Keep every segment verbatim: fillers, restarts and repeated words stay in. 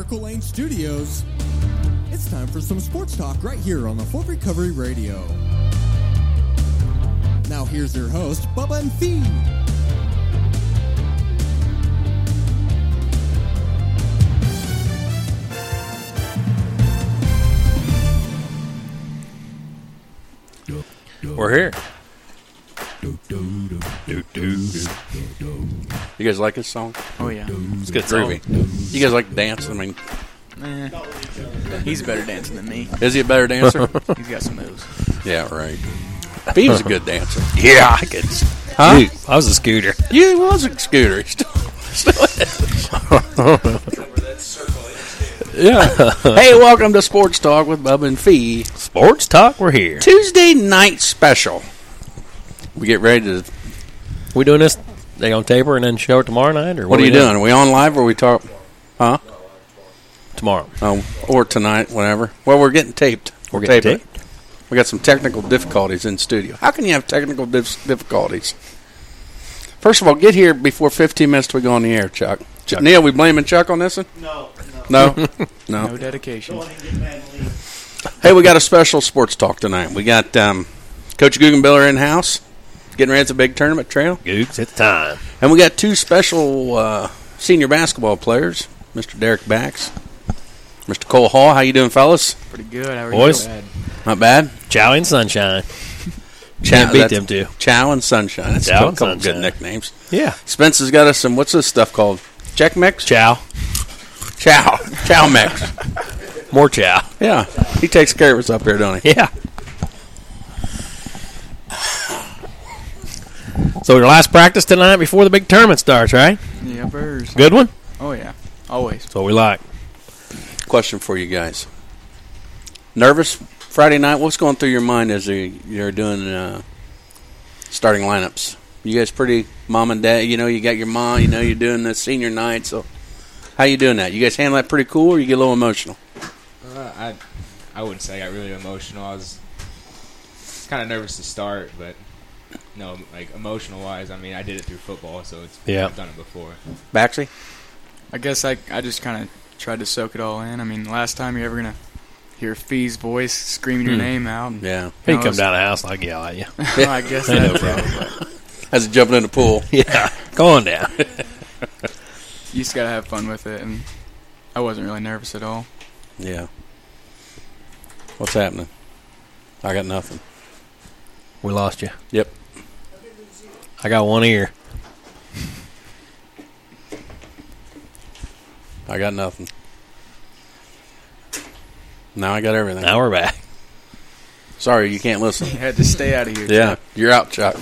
Miracle Lane Studios, it's time for some sports talk right here on the Fort Recovery Radio. Now here's your host, Bubba and Fee. We're here. You guys like this song? Oh, yeah. It's good Groovy. song. You guys like to dance? I mean, Eh, he's a better dancer than me. is he a better dancer? He's got some moves. Yeah, right. He was a good dancer. Yeah, I could. Huh? Dude, I was a scooter. You was a scooter. He Still, still is. Yeah. Hey, welcome to Sports Talk with Bubba and Fee. Sports talk, we're here. Tuesday night special. We get ready to. We doing this? They gonna taper and then show it tomorrow night, or What, what, are we you doing? Are we on live or we talk? Huh? tomorrow? Um, or tonight, whatever. Well, we're getting taped. We're getting taping. We got some technical difficulties in studio. How can you have technical dif- difficulties? First of all, get here before fifteen minutes till we go on the air, Chuck. Chuck. Neil, we blaming Chuck on this one? No, No? No No. dedication. go ahead and get mad and leave. Hey, we got a special sports talk tonight. We got um, Coach Guggenbiller in-house, getting ready. It's a big tournament trail. Googs, it's time. And we got two special uh, senior basketball players, Mister Derek Bax, Mister Cole Hall. How you doing, fellas? Pretty good. How are Boys. you? Not bad? Chow and Sunshine. Chow, Can't beat that's- them two. Chow and Sunshine. That's Chow a and couple Sunshine. good nicknames. Yeah. Spence has got us some, what's this stuff called? Check mix? Chow. Chow. Chow mix. More chow. Yeah. He takes care of us up here, don't he? Yeah. So your last practice tonight before the big tournament starts, right? Yeah, birds. Good one? Oh, yeah. Always. That's what we like. Question for you guys. Nervous Friday night? What's going through your mind as you- you're doing uh, starting lineups? You guys pretty mom and dad? You know, you got your mom, you know you're doing the senior night, so how you doing that? You guys handle that pretty cool or you get a little emotional? Uh, I I wouldn't say I got really emotional. I was kind of nervous to start, but no, like emotional wise, I mean, I did it through football, so it's Yeah. I've done it before. Baxley? I guess I, I just kind of tried to soak it all in. I mean, last time you're ever going to hear Fee's voice screaming your Hmm. name out. And, Yeah. He you know, come it's- down the house like yell at you. well, I guess Ain't no that's problem. As jumping in the pool. Yeah. Go on down. You just got to have fun with it. And I wasn't really nervous at all. Yeah. What's happening? I got nothing. We lost you. Yep. I got one ear. I got nothing. Now I got everything. Now we're back. Sorry, you can't listen. You had to stay out of here. Yeah, you're out, Chuck.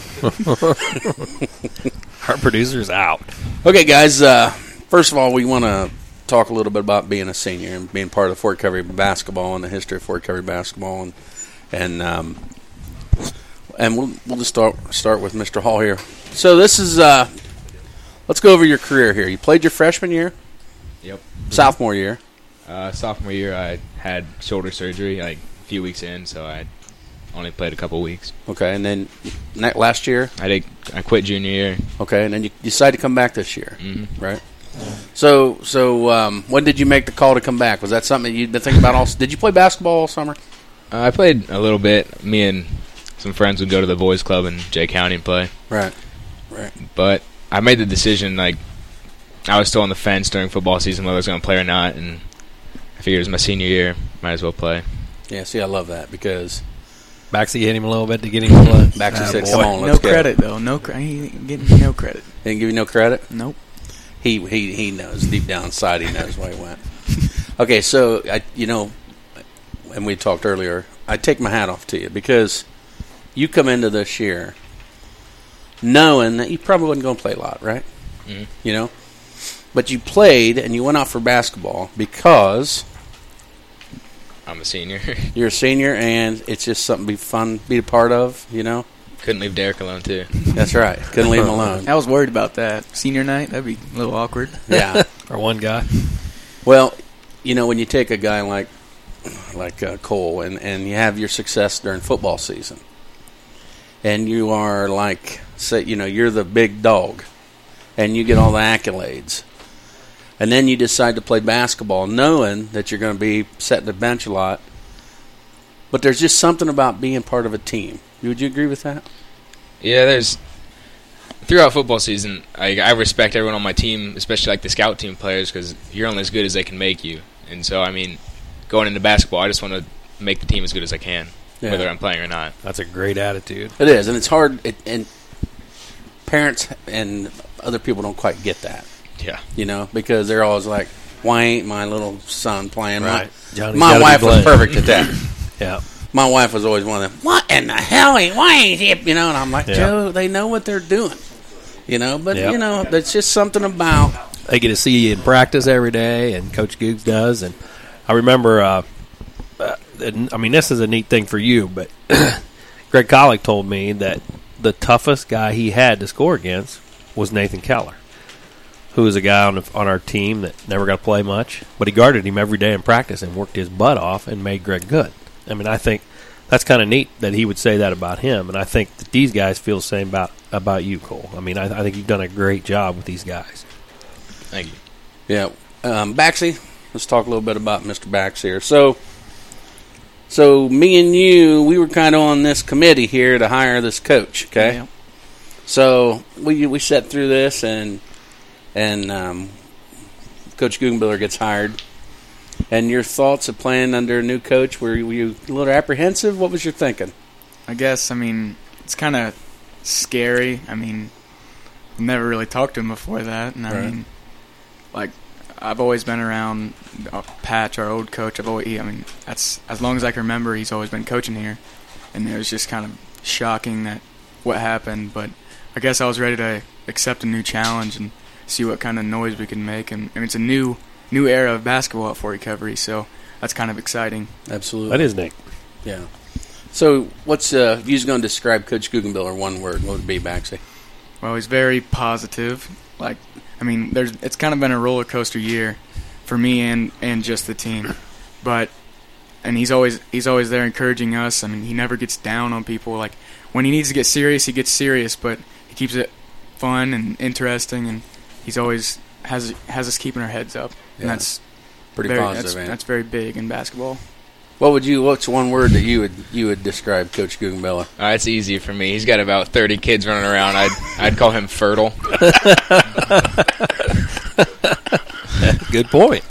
Our producer's out. Okay, guys. Uh, first of all, we want to talk a little bit about being a senior and being part of Fort Recovery basketball and the history of Fort Recovery basketball, and and um, and we'll we'll just start start with Mister Hall here. So this is uh, let's go over your career here. You played your freshman year, Yep. sophomore year. Uh, sophomore year, I had shoulder surgery like a few weeks in, so I only played a couple weeks. Okay, and then ne- last year. I did. I quit junior year. Okay, and then you decided to come back this year, hmm right? So, so um, when did you make the call to come back? Was that something that you'd been thinking about all? Did you play basketball all summer? Uh, I played a little bit. Me and some friends would go to the boys' club in Jay County and play. Right, right. But I made the decision, like, I was still on the fence during football season whether I was going to play or not, and I figured it was my senior year, might as well play. Yeah, see, I love that because Baxie hit him a little bit to get him to play. Baxter Ah, said, boy. "Come on, no let's go." credit, though. No cre- He ain't getting no credit. Didn't give you no credit. Nope. He he he knows deep down inside. He knows why he went. Okay, so I you know, and we talked earlier. I take my hat off to you because you come into this year knowing that you probably wasn't going to play a lot, right? Mhm. You know, but you played and you went out for basketball because I'm a senior. you're a senior and it's just something to be fun, be a part of. You know, Couldn't leave Derek alone, too. that's right. Couldn't leave him alone. I was worried about that. Senior night, that'd be a little awkward. Yeah. Or one guy. Well, you know, when you take a guy like like uh, Cole and, and you have your success during football season, and you are like, say, you know, you're the big dog, and you get all the accolades. and then you decide to play basketball knowing that you're going to be setting the bench a lot. But there's just something about being part of a team. Would you agree with that? Yeah, there's throughout football season, I, I respect everyone on my team, especially like the scout team players, because you're only as good as they can make you. And so, I mean, going into basketball, I just want to make the team as good as I can, Yeah. whether I'm playing or not. That's a great attitude. It is, and it's hard. It, and parents and other people don't quite get that, Yeah. you know, because they're always like, "Why ain't my little son playing?" Right. My, Johnny's my gotta be wife was playing. perfect at that. Yeah. My wife was always one of them. What in the hell? Ain't why ain't he? You know, and I'm like, Yeah. Joe, they know what they're doing. You know, but Yep. you know, there's just something about. They get to see you in practice every day, and Coach Googs does. And I remember, uh, uh, I mean, this is a neat thing for you, but Greg Collick told me that the toughest guy he had to score against was Nathan Keller, who was a guy on, the, on our team that never got to play much, but he guarded him every day in practice and worked his butt off and made Greg good. I mean, I think that's kind of neat that he would say that about him, and I think that these guys feel the same about, about you, Cole. I mean, I, I think you've done a great job with these guys. Thank you. Yeah, um, Baxi. Let's talk a little bit about Mister Bax here. So, so me and you, we were kind of on this committee here to hire this coach. Okay, Yeah. so we we sat through this, and and um, Coach Guggenbiller gets hired. And your thoughts of playing under a new coach? Were you, were you a little apprehensive? What was your thinking? I guess, I mean, it's kind of scary. I mean, I've never really talked to him before that. And I Right. mean, like, I've always been around uh, Patch, our old coach. I've always, he, I mean, that's as long as I can remember, he's always been coaching here. And it was just kind of shocking that what happened. But I guess I was ready to accept a new challenge and see what kind of noise we can make. And I mean, it's a new new era of basketball at Fort Recovery, so that's kind of exciting. Absolutely. That is neat. Yeah. So, what's uh, if you was going to describe Coach Guggenbiller one word, what would it be, Baxi? Well, he's very positive. Like, I mean, there's it's kind of been a roller coaster year for me and, and just the team. But and he's always he's always there encouraging us. I mean, he never gets down on people. Like, when he needs to get serious, he gets serious, but he keeps it fun and interesting, and he's always has has us keeping our heads up. And Yeah. that's Pretty very, positive, that's, man. that's very big in basketball. What would you? What's one word that you would you would describe Coach Guggenbiller? Uh, it's easy for me. He's got about thirty kids running around. I'd I'd call him fertile. Good point.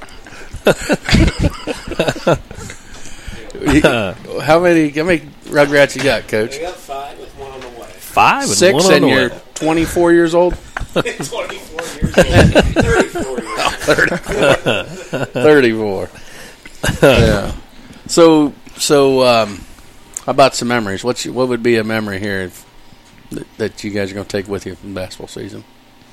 How many? How many Rugrats you got, Coach? We got five with one on the way. Five and Six, one on and the you're way. twenty-four years old. twenty-four years old. thirty-four years old. thirty-four. Yeah. So, so um, how about some memories? What's your, what would be a memory here if, that, that you guys are going to take with you from basketball season?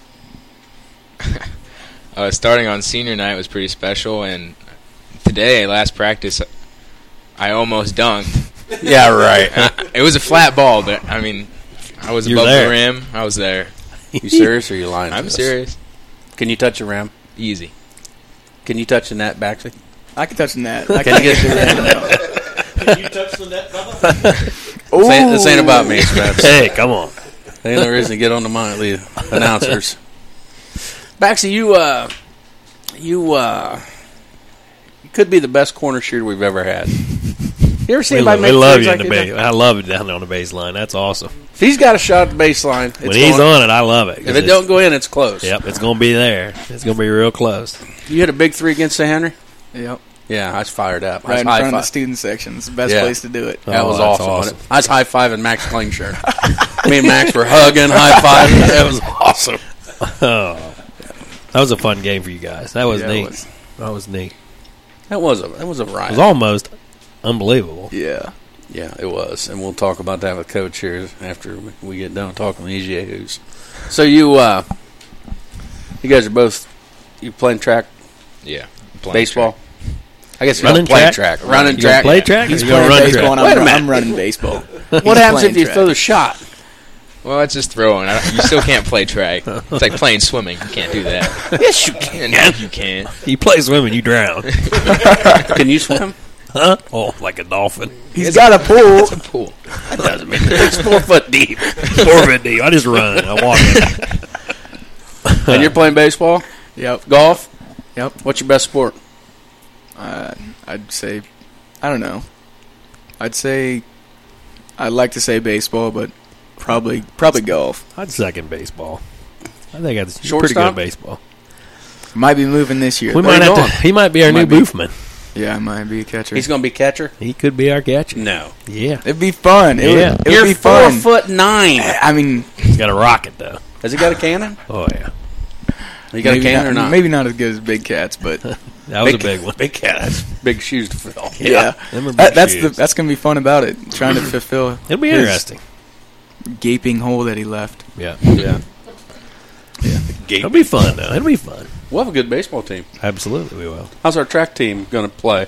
Uh, starting on senior night was pretty special, and today, last practice, I almost dunked. Yeah, right. Uh, it was a flat ball, but, I mean, I was You're above there. the rim. I was there. You serious or are you lying? to I'm us? serious. Can you touch a rim? Easy. Can you touch the net, Baxi? I can touch the net. I Can can you get get Can you touch the net, Bubba? This ain't, this ain't about me, Spence. Hey, come on. Ain't no reason to get on the mind, the announcers. Baxi, you uh, you uh, you could be the best corner shooter we've ever had. You ever see We, anybody love, we make love threes you like in the he base. does? I love it down on the baseline. That's awesome. If he's got a shot at the baseline, it's When he's going, on it, I love it. if it don't go in, it's close. Yep, it's going to be there. It's going to be real close. You hit a big three against Saint Henry? Yep. Yeah, I was fired up. I Right was in high front of the five. student section. It's the best Yeah. place to do it. That Oh, was that's awesome. awesome. I was high fiving Max Klingshirt. Me and Max were hugging, high fiving. It was awesome. Oh, that was a fun game for you guys. That was Yeah, it neat. was. That was neat. That was a that was a It riot. was almost unbelievable. Yeah. Yeah, it was, and we'll talk about that with Coach here after we get done talking with these yahoos. So you, uh, you guys are both you playing track, Yeah. Playing baseball. I guess you're Running playing track? track, running You gonna track. play track? He's or you gonna playing run baseball, track? and Wait a I'm, minute. I'm running baseball. What He's happens playing if you track. throw the shot? Well, it's just throwing. I, you still can't play track. It's like playing swimming. You can't do that. Yes, you can. No, you can't. You play swimming, you drown. Can you swim? Huh? Oh, like a dolphin. He's got a pool. It's a pool. That doesn't mean it's four foot deep. Four foot deep. I just run. I walk. And you're playing baseball, Yep. golf. Yep. What's your best sport? Uh, I'd say, I don't know. I'd say, I'd like to say baseball, but probably probably golf. I'd second baseball. I think that's pretty Shortstop? good at baseball. Might be moving this year. We though. might have going? to, he might be our Might new be. Boofman. Yeah, I might be a catcher. He's going to be catcher? He could be our catcher. No. Yeah. It'd be fun. It Yeah. would, it You're would be four fun. foot nine. I mean, He's got a rocket, though. Has he got a cannon? Oh, yeah. You got maybe a cannon or not? Maybe not as good as Big Cats, but That was a big one. Big cat. That's big shoes to fill. yeah, Them are big That, that's the shoes. that's gonna be fun about it. Trying to fulfill It'll be his interesting. gaping hole that he left. Yeah. Yeah. It'll be fun, though. It'll be fun. We'll have a good baseball team. Absolutely, we will. How's our track team going to play?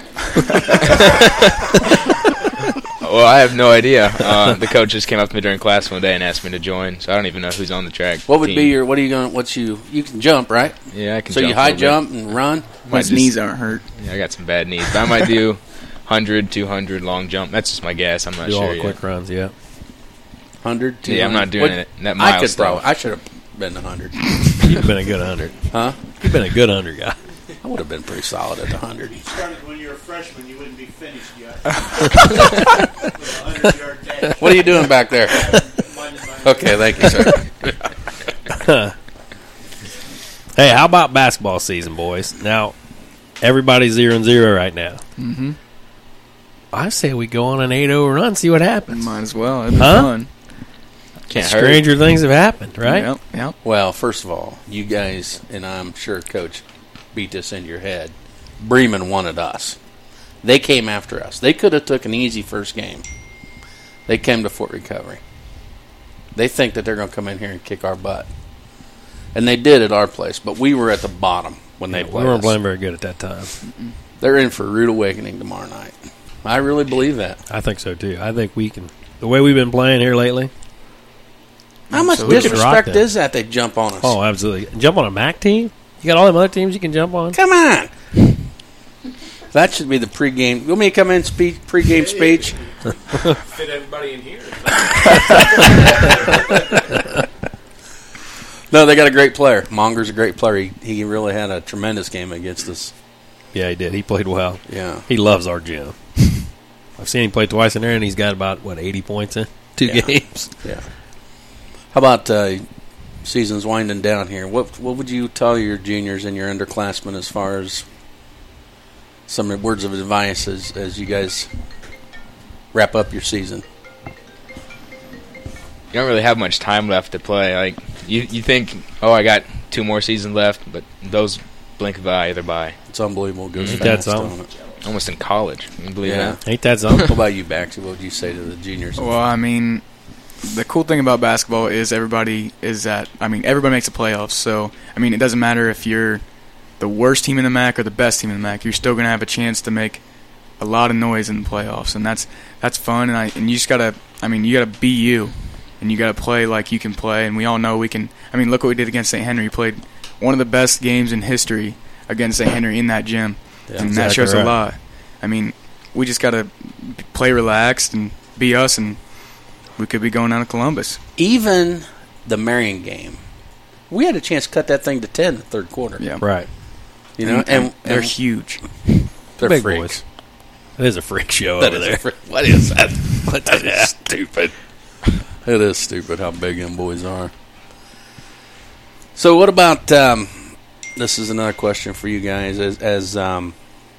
Well, I have no idea. Uh, the coach just came up to me during class one day and asked me to join, so I don't even know who's on the track. What would team. be your? What are you going? What's you? You can jump, right? Yeah, I can. So jump you a high little bit. jump and run. Might His just- knees aren't hurt. Yeah, I got some bad knees, but I might do one hundred, two hundred long jump. That's just my guess. I'm not Do all sure the yet. quick runs, yeah. Hundred. Yeah, I'm not doing it. That I mile could stuff. probably. I should have been a hundred. You've been a good hundred. Huh? You've been a good hundred guy. I would have been pretty solid at the hundred. You started when you were a freshman, you wouldn't be finished yet. With a hundred-yard dash. What are you doing back there? Minded by- Okay, thank you, sir. Hey, how about basketball season, boys? Now, everybody's zero and zero right now. Mm-hmm. I say we go on an eight oh run, see what happens. Might as well. It'd be Huh? fun. Can't hurt. Stranger things have happened, right? Yep. Yep. Well, first of all, you guys, and I'm sure Coach beat this into your head, Bremen wanted us. They came after us. They could have took an easy first game. They came to Fort Recovery. They think that they're going to come in here and kick our butt. And they did at our place, but we were at the bottom when they we played weren't us. playing very good at that time. They're in for a rude awakening tomorrow night. I really believe that. I think so, too. I think we can. The way we've been playing here lately. How much So we can rock disrespect them. is that they jump on us? Oh, absolutely. Jump on a M A C team? You got all them other teams you can jump on? Come on. That should be the pregame. You want me to come in speech, pregame speech? Fit everybody in here. No, they got a great player. Monger's a great player. He, he really had a tremendous game against us. Yeah, he did. He played well. Yeah. He loves our gym. I've seen him play twice in there, and he's got about, what, eighty points in two Yeah. games? Yeah. How about uh, season's winding down here? What what would you tell your juniors and your underclassmen as far as some words of advice as, as you guys wrap up your season? You don't really have much time left to play. Like you, you think, oh, I got two more seasons left, but those blink of the eye, they're by. It's unbelievable. It goes Ain't fast, that something? don't it? Almost in college. Can you believe Yeah. that? Ain't that something? What about you, Baxter? What would you say to the juniors? Well, I mean, the cool thing about basketball is everybody is that, I mean, everybody makes the playoffs. So, I mean, it doesn't matter if you're the worst team in the M A C or the best team in the M A C. You're still going to have a chance to make a lot of noise in the playoffs. And that's that's fun. And, I, and you just got to, I mean, you got to be you. And you got to play like you can play. And we all know we can. I mean, look what we did against Saint Henry. We played one of the best games in history against Saint Henry in that gym. Yeah, and that exactly shows right. a lot. I mean, we just got to play relaxed and be us, and we could be going down to Columbus. Even the Marion game, we had a chance to cut that thing to ten in the third quarter. Yeah. Right. You know, and, and they're and huge. they're Big freaks. boys. It is a freak show That over is a there. freak. What is that? What that is stupid. It is stupid how big them boys are. So, what about? Um, this is another question for you guys. As, as um,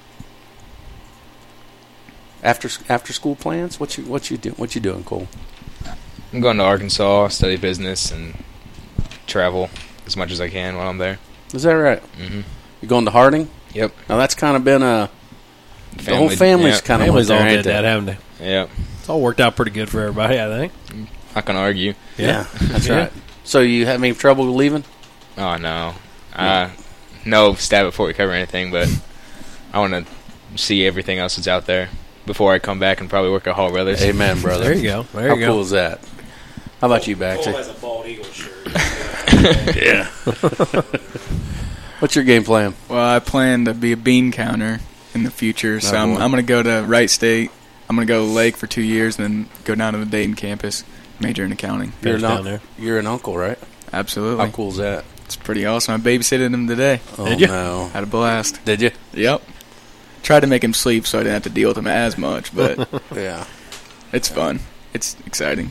after after school plans, what you what you do? What you doing, Cole? I'm going to Arkansas, study business, and travel as much as I can while I'm there. Is that right? Mm-hmm. You going to Harding? Yep. Now that's kind of been a the whole Family- family's yeah. kind of Families went all there, did ain't they? that, haven't they? Yep. It's all worked out pretty good for everybody, I think. Not gonna argue. Yeah, that's Yeah. right. So you have any trouble leaving? Oh no. Uh, no stab at Fort Recovery or anything, but I want to see everything else that's out there before I come back and probably work at Hall Brothers. Amen, brother. There you go. There How you cool go. is that? How about you, Cole Baxter? has a bald eagle shirt. Yeah. What's your game plan? Well, I plan to be a bean counter in the future, so Oh, I'm, boy. I'm going to go to Wright State. I'm going to go to Lake for two years, and then go down to the Dayton campus, major in accounting. You're Finish an, down un- there. you're an uncle, right? Absolutely. How cool is that? It's It's pretty awesome. I babysitted him today. Oh, Did you? no. Had a blast. Did you? Yep. Tried to make him sleep so I didn't have to deal with him as much, but Yeah. it's fun. It's exciting.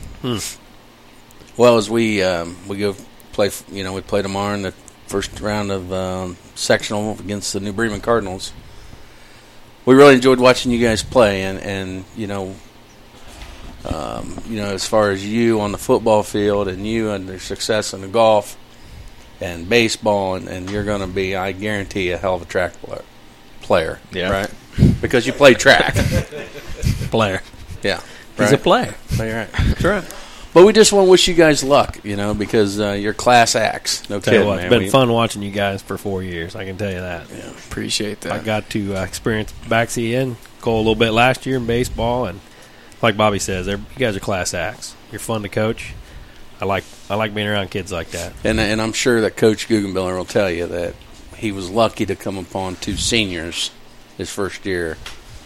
Well, as we um, we go play, you know, we play tomorrow in the first round of um, sectional against the New Bremen Cardinals. We really enjoyed watching you guys play, and, and you know, um, you know, as far as you on the football field and you and your success in the golf and baseball, and, and you're going to be, I guarantee, a hell of a track player. player Yeah. Right? Because you play track. Player. Yeah. He's a player. Play right. That's right. But we just want to wish you guys luck, you know, because uh, you're class acts. No Tell you kidding, what, man. it's been We- fun watching you guys for four years. I can tell you that. Appreciate that. I got to uh, experience backseat and Cole a little bit last year in baseball, and like Bobby says, they're, you guys are class acts. You're fun to coach. I like I like being around kids like that. And and I'm sure that Coach Guggenbiller will tell you that he was lucky to come upon two seniors his first year,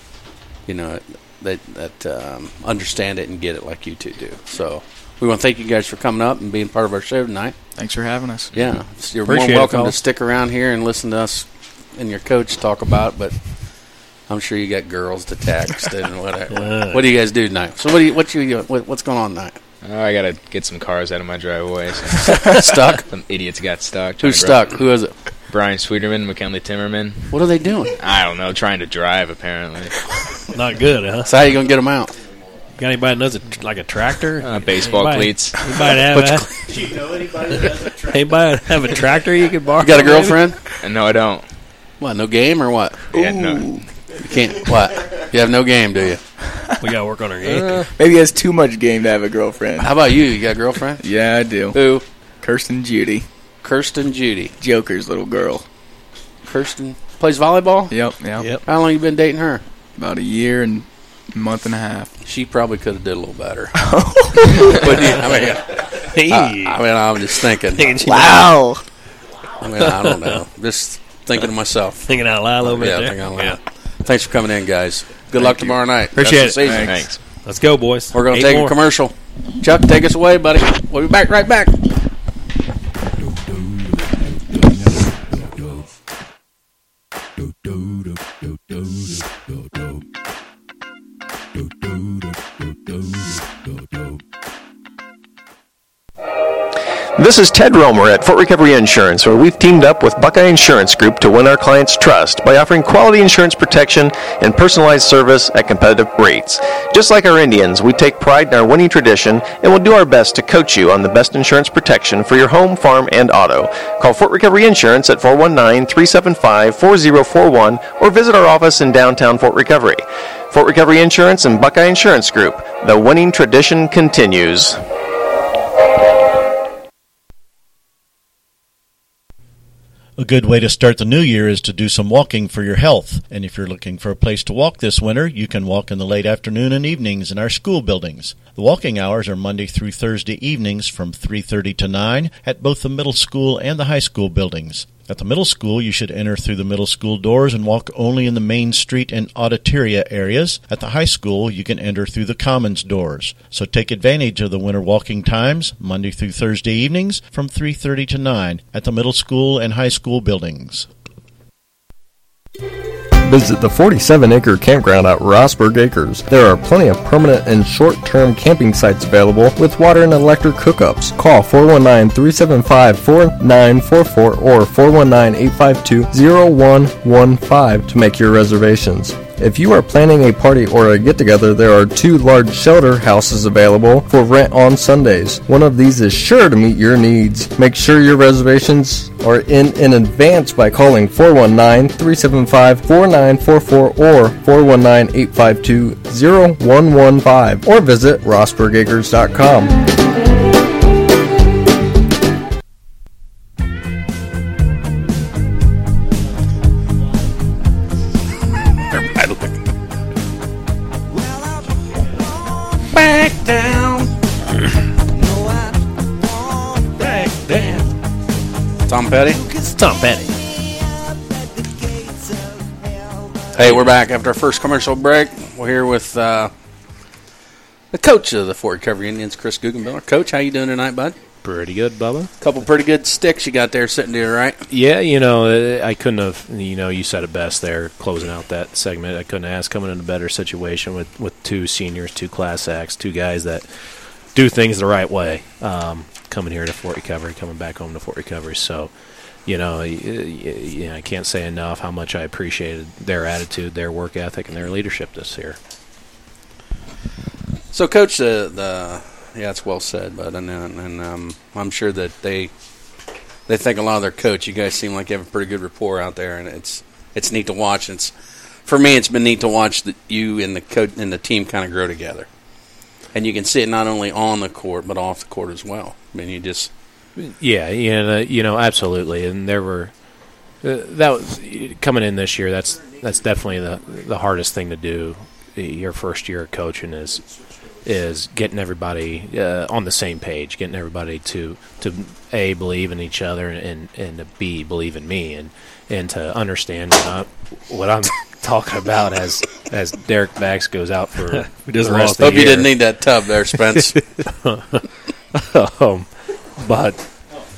you know, that that um, understand it and get it like you two do. So we want to thank you guys for coming up and being part of our show tonight. Thanks for having us. Yeah, you're Appreciate more it, welcome to fellas. stick around here and listen to us and your coach talk about it, but I'm sure you got girls to text and whatever. Yeah. What do you guys do tonight? So what do you what you what, what's going on tonight? Oh, I gotta get some cars out of my driveway. So Stuck? some idiots got stuck. Who's Trying to stuck? Who is it? grow- Brian Sweeterman, McKinley Timmerman. What are they doing? I don't know, trying to drive apparently. Not good, huh? So how you gonna get them out? Got anybody that knows a, like a tractor? Uh, baseball Anybody- cleats. Anybody have, a, Do you know anybody that has a truck? anybody have a tractor you can borrow? You got a maybe? girlfriend? And no, I don't. What? No game or what? Yeah, no. You can't. What? You have no game, do you? We got to work on our game. Maybe he has too much game to have a girlfriend. How about you? You got a girlfriend? Yeah, I do. Who? Kirsten Judy. Kirsten Judy. Joker's little girl. Kirsten plays volleyball. Yep, yep. Yep. How long you been dating her? About a year and a month and a half. She probably could have did a little better. But, yeah, I mean, Hey. I, I mean, I'm just thinking. Thinking she- Wow. I mean, I don't know. Just thinking to myself. Thinking out loud a little bit Yeah, there. thinking out loud. Thanks for coming in, guys. Good luck you. tomorrow night. Appreciate Rest of the it. season. Thanks. Let's go, boys. We're going Eight to take more. a commercial. Chuck, take us away, buddy. We'll be back right back. This is Ted Romer at Fort Recovery Insurance, where we've teamed up with Buckeye Insurance Group to win our clients' trust by offering quality insurance protection and personalized service at competitive rates. Just like our Indians, we take pride in our winning tradition and will do our best to coach you on the best insurance protection for your home, farm, and auto. Call Fort Recovery Insurance at four one nine, three seven five, four zero four one or visit our office in downtown Fort Recovery. Fort Recovery Insurance and Buckeye Insurance Group. The winning tradition continues. A good way to start the new year is to do some walking for your health. And if you're looking for a place to walk this winter, you can walk in the late afternoon and evenings in our school buildings. The walking hours are Monday through Thursday evenings from three thirty to nine at both the middle school and the high school buildings. At the middle school, you should enter through the middle school doors and walk only in the main street and auditoria areas. At the high school, you can enter through the commons doors. So take advantage of the winter walking times, Monday through Thursday evenings from three thirty to nine at the middle school and high school buildings. Visit the forty-seven acre campground at Rossburg Acres. There are plenty of permanent and short-term camping sites available with water and electric hookups. Call four one nine, three seven five, four nine four four or four one nine, eight five two, zero one one five to make your reservations. If you are planning a party or a get-together, there are two large shelter houses available for rent on Sundays. One of these is sure to meet your needs. Make sure your reservations are in in advance by calling four one nine, three seven five, four nine four four or four one nine, eight five two, zero one one five or visit rossburg acres dot com. Back down. Back down. Tom Petty. It's Tom Petty. Hey, we're back after our first commercial break. We're here with uh, the coach of the Fort Recovery Indians, Chris Guggenbiller. Coach, how you doing tonight, bud? Pretty good, Bubba. Couple pretty good sticks you got there sitting there, right? Yeah, you know, I couldn't have, you know, you said it best there, closing out that segment. I couldn't ask coming in a better situation with, with two seniors, two class acts, two guys that do things the right way, um, coming here to Fort Recovery, coming back home to Fort Recovery. So, you know, you know, I can't say enough how much I appreciated their attitude, their work ethic, and their leadership this year. So, Coach, the, the yeah, it's well said, but and, and um, I'm sure that they they think a lot of their coach. You guys seem like you have a pretty good rapport out there, and it's it's neat to watch. It's for me, it's been neat to watch the, you and the coach and the team kind of grow together, and you can see it not only on the court but off the court as well. I mean, you just yeah, yeah, you know, absolutely, and there were uh, that was coming in this year. That's that's definitely the the hardest thing to do. Your first year of coaching is. is getting everybody uh, on the same page, getting everybody to, to A, believe in each other, and, and to B, believe in me, and, and to understand what I'm, what I'm talking about as as Derek Bax goes out for the rest of the Hope year. you didn't need that tub there, Spence. um, but,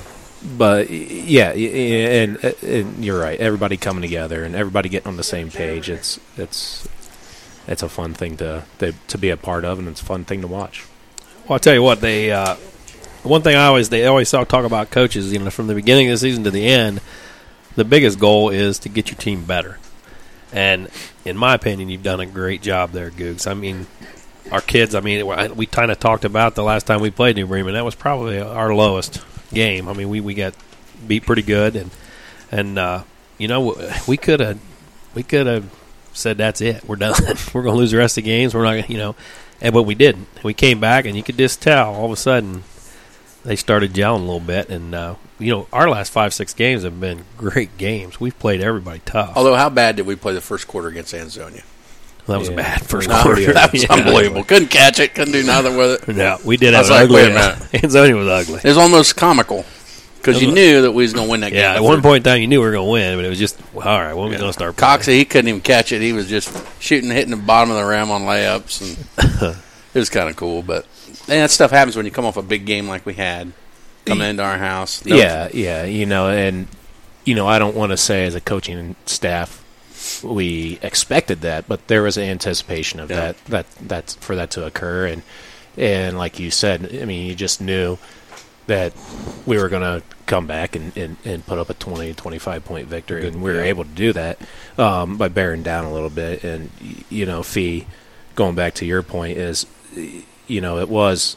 but yeah, and, and you're right. Everybody coming together and everybody getting on the same page. It's it's. It's a fun thing to, to to be a part of, and it's a fun thing to watch. Well, I'll tell you what, they uh, one thing I always they always talk about coaches, you know, from the beginning of the season to the end, the biggest goal is to get your team better. And in my opinion, you've done a great job there, Googs. I mean, our kids, I mean, we kind of talked about the last time we played New Bremen. That was probably our lowest game. I mean, we, we got beat pretty good, and and uh, you know, we could have we could have. said that's it, we're done. We're going to lose the rest of the games. We're not going to, you know, and but we didn't. We came back, and you could just tell all of a sudden they started gelling a little bit. And uh, you know, our last five, six games have been great games. We've played everybody tough. Although, how bad did we play the first quarter against Ansonia? That was yeah. bad first no, quarter. That was yeah. unbelievable. Couldn't catch it. Couldn't do nothing with it. No, we did have an like, ugly. Wait a minute. Ansonia was ugly. It was almost comical. Because you knew that we was going to win that yeah, game. Yeah, at one point in time, you knew we were going to win, but it was just, all right, when are we going to start playing? Coxey, he couldn't even catch it. He was just shooting, hitting the bottom of the rim on layups. And it was kind of cool. But and that stuff happens when you come off a big game like we had, coming into our house. No. Yeah, yeah, you know, and, you know, I don't want to say as a coaching staff we expected that, but there was an anticipation of yeah. that, that, that, for that to occur. And, and like you said, I mean, you just knew that we were going to come back and, and, and put up a twenty, twenty-five point victory, and we were able to do that um, by bearing down a little bit. And, you know, Fee, going back to your point, is, you know, it was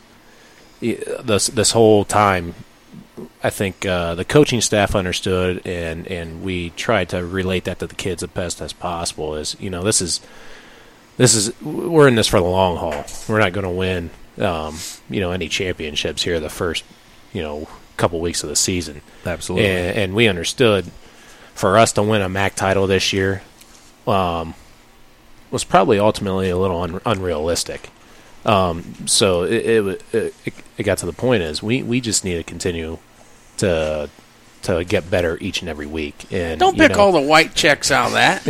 this this whole time, I think uh, the coaching staff understood, and, and we tried to relate that to the kids as best as possible, is, you know, this is, this is we're in this for the long haul. We're not going to win, um, you know, any championships here the first you know, couple weeks of the season. Absolutely. And, and we understood for us to win a M A C title this year um, was probably ultimately a little un- unrealistic. Um, so it, it, it it got to the point is we, we just need to continue to to get better each and every week. And don't pick know, all the white checks out of that.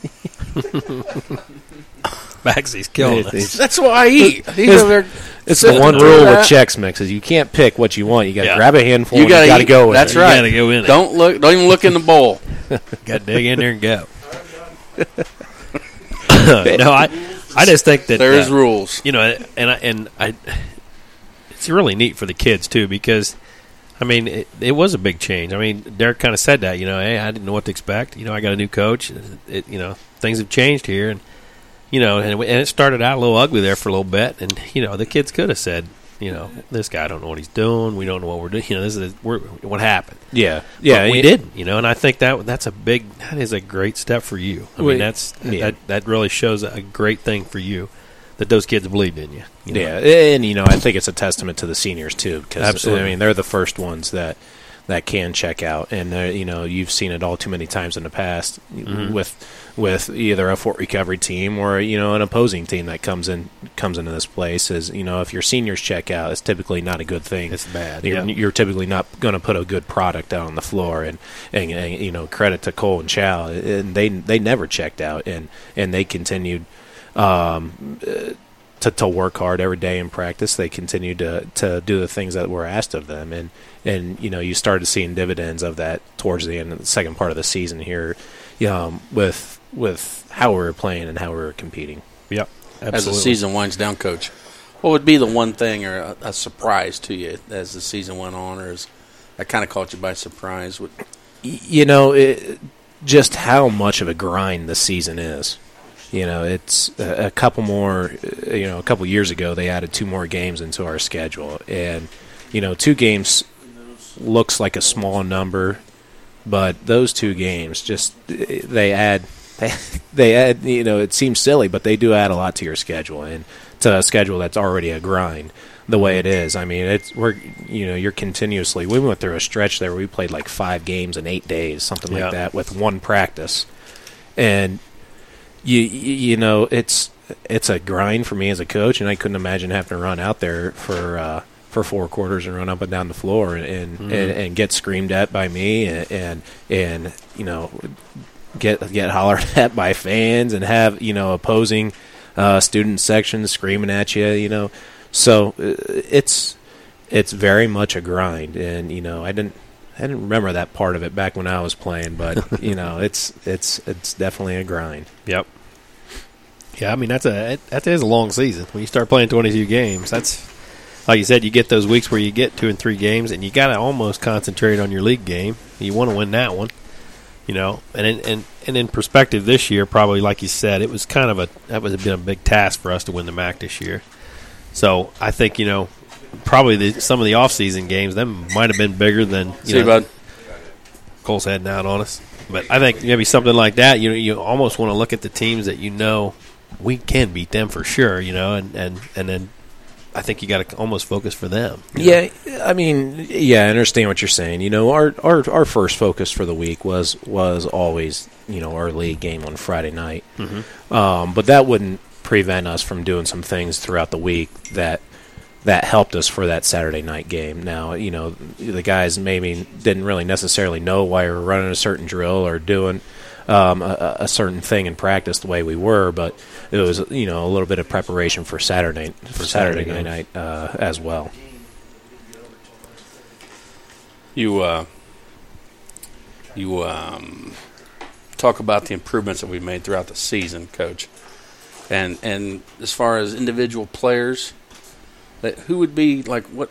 Maxie's killing us. That's what I eat. He's over there. It's the one rule with Chex Mix is you can't pick what you want. You got to yeah. grab a handful. You got to go. That's it. right. You got to go in. Don't it. look. Don't even look in the bowl. Got to dig in there and go. no, I, I just think that there's uh, rules. You know, and I, and I, it's really neat for the kids too because, I mean, it, it was a big change. I mean, Derek kind of said that. You know, hey, I didn't know what to expect. You know, I got a new coach. It, you know, things have changed here, and. You know, and it, and it started out a little ugly there for a little bit, and you know the kids could have said, you know, this guy don't know what he's doing. We don't know what we're doing. You know, this is we're, what happened. Yeah, yeah, but we it, didn't. You know, and I think that that's a big, that is a great step for you. I mean, that's yeah. that that really shows a great thing for you that those kids believed in you. you know? Yeah, and you know, I think it's a testament to the seniors too, because absolutely, I mean, they're the first ones that. that can check out, and uh, you know you've seen it all too many times in the past mm-hmm. with with either a Fort Recovery team or you know an opposing team that comes in comes into this place. Is you know if your seniors check out, it's typically not a good thing. It's bad. You're, yeah. you're typically not going to put a good product out on the floor, and, and, and you know credit to Cole and Chow, and they they never checked out, and and they continued. Um, to, to work hard every day in practice. They continued to to do the things that were asked of them, and and you know you started seeing dividends of that towards the end of the second part of the season here, um, with with how we were playing and how we were competing. Yep, absolutely. As the season winds down, Coach, what would be the one thing or a, a surprise to you as the season went on, or is that kind of caught you by surprise? What, you know, it, just how much of a grind the season is. You know, it's a, a couple more, you know, a couple years ago they added two more games into our schedule. And, you know, two games looks like a small number, but those two games just, they add, they, they add, you know, it seems silly, but they do add a lot to your schedule and to a schedule that's already a grind the way it is. I mean, it's, we're, you know, you're continuously, we went through a stretch there where we played like five games in eight days, something like yeah. that, with one practice. And, You you know it's it's a grind for me as a coach, and I couldn't imagine having to run out there for uh, for four quarters and run up and down the floor and and, mm-hmm. and, and get screamed at by me and, and and you know get get hollered at by fans and have you know opposing uh, student sections screaming at you. You know, so it's it's very much a grind, and you know I didn't. I didn't remember that part of it back when I was playing, but you know, it's it's it's definitely a grind. Yep. Yeah, I mean that's a that is a long season. When you start playing twenty-two games, that's like you said. You get those weeks where you get two and three games, and you got to almost concentrate on your league game. You want to win that one, you know. And in, and and in perspective, this year, probably like you said, it was kind of a that was been a big task for us to win the M A C this year. So I think you know. Probably the, some of the off-season games, them might have been bigger than you See, know, bud. Cole's heading out on us. But I think maybe something like that, you know, you almost want to look at the teams that you know we can beat them for sure, you know, and, and, and then I think you got to almost focus for them. Yeah, know? I mean, yeah, I understand what you're saying. You know, our, our our first focus for the week was was always, you know, our league game on Friday night. Mm-hmm. Um, but that wouldn't prevent us from doing some things throughout the week that – that helped us for that Saturday night game. Now, you know, the guys maybe didn't really necessarily know why we were running a certain drill or doing um, a, a certain thing in practice the way we were, but it was, you know, a little bit of preparation for Saturday for Saturday, Saturday night uh, as well. You uh, you um, talk about the improvements that we've made throughout the season, Coach, and and as far as individual players. That who would be like what?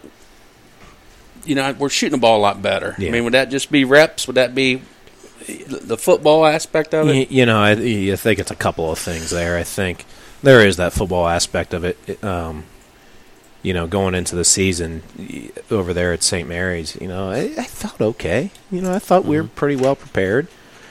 You know, we're shooting the ball a lot better. Yeah. I mean, would that just be reps? Would that be the football aspect of it? You, you know, I, I think it's a couple of things there. I think there is that football aspect of it. Um, you know, going into the season over there at Saint Mary's, you know, I, I felt okay. You know, I thought mm-hmm. we were pretty well prepared.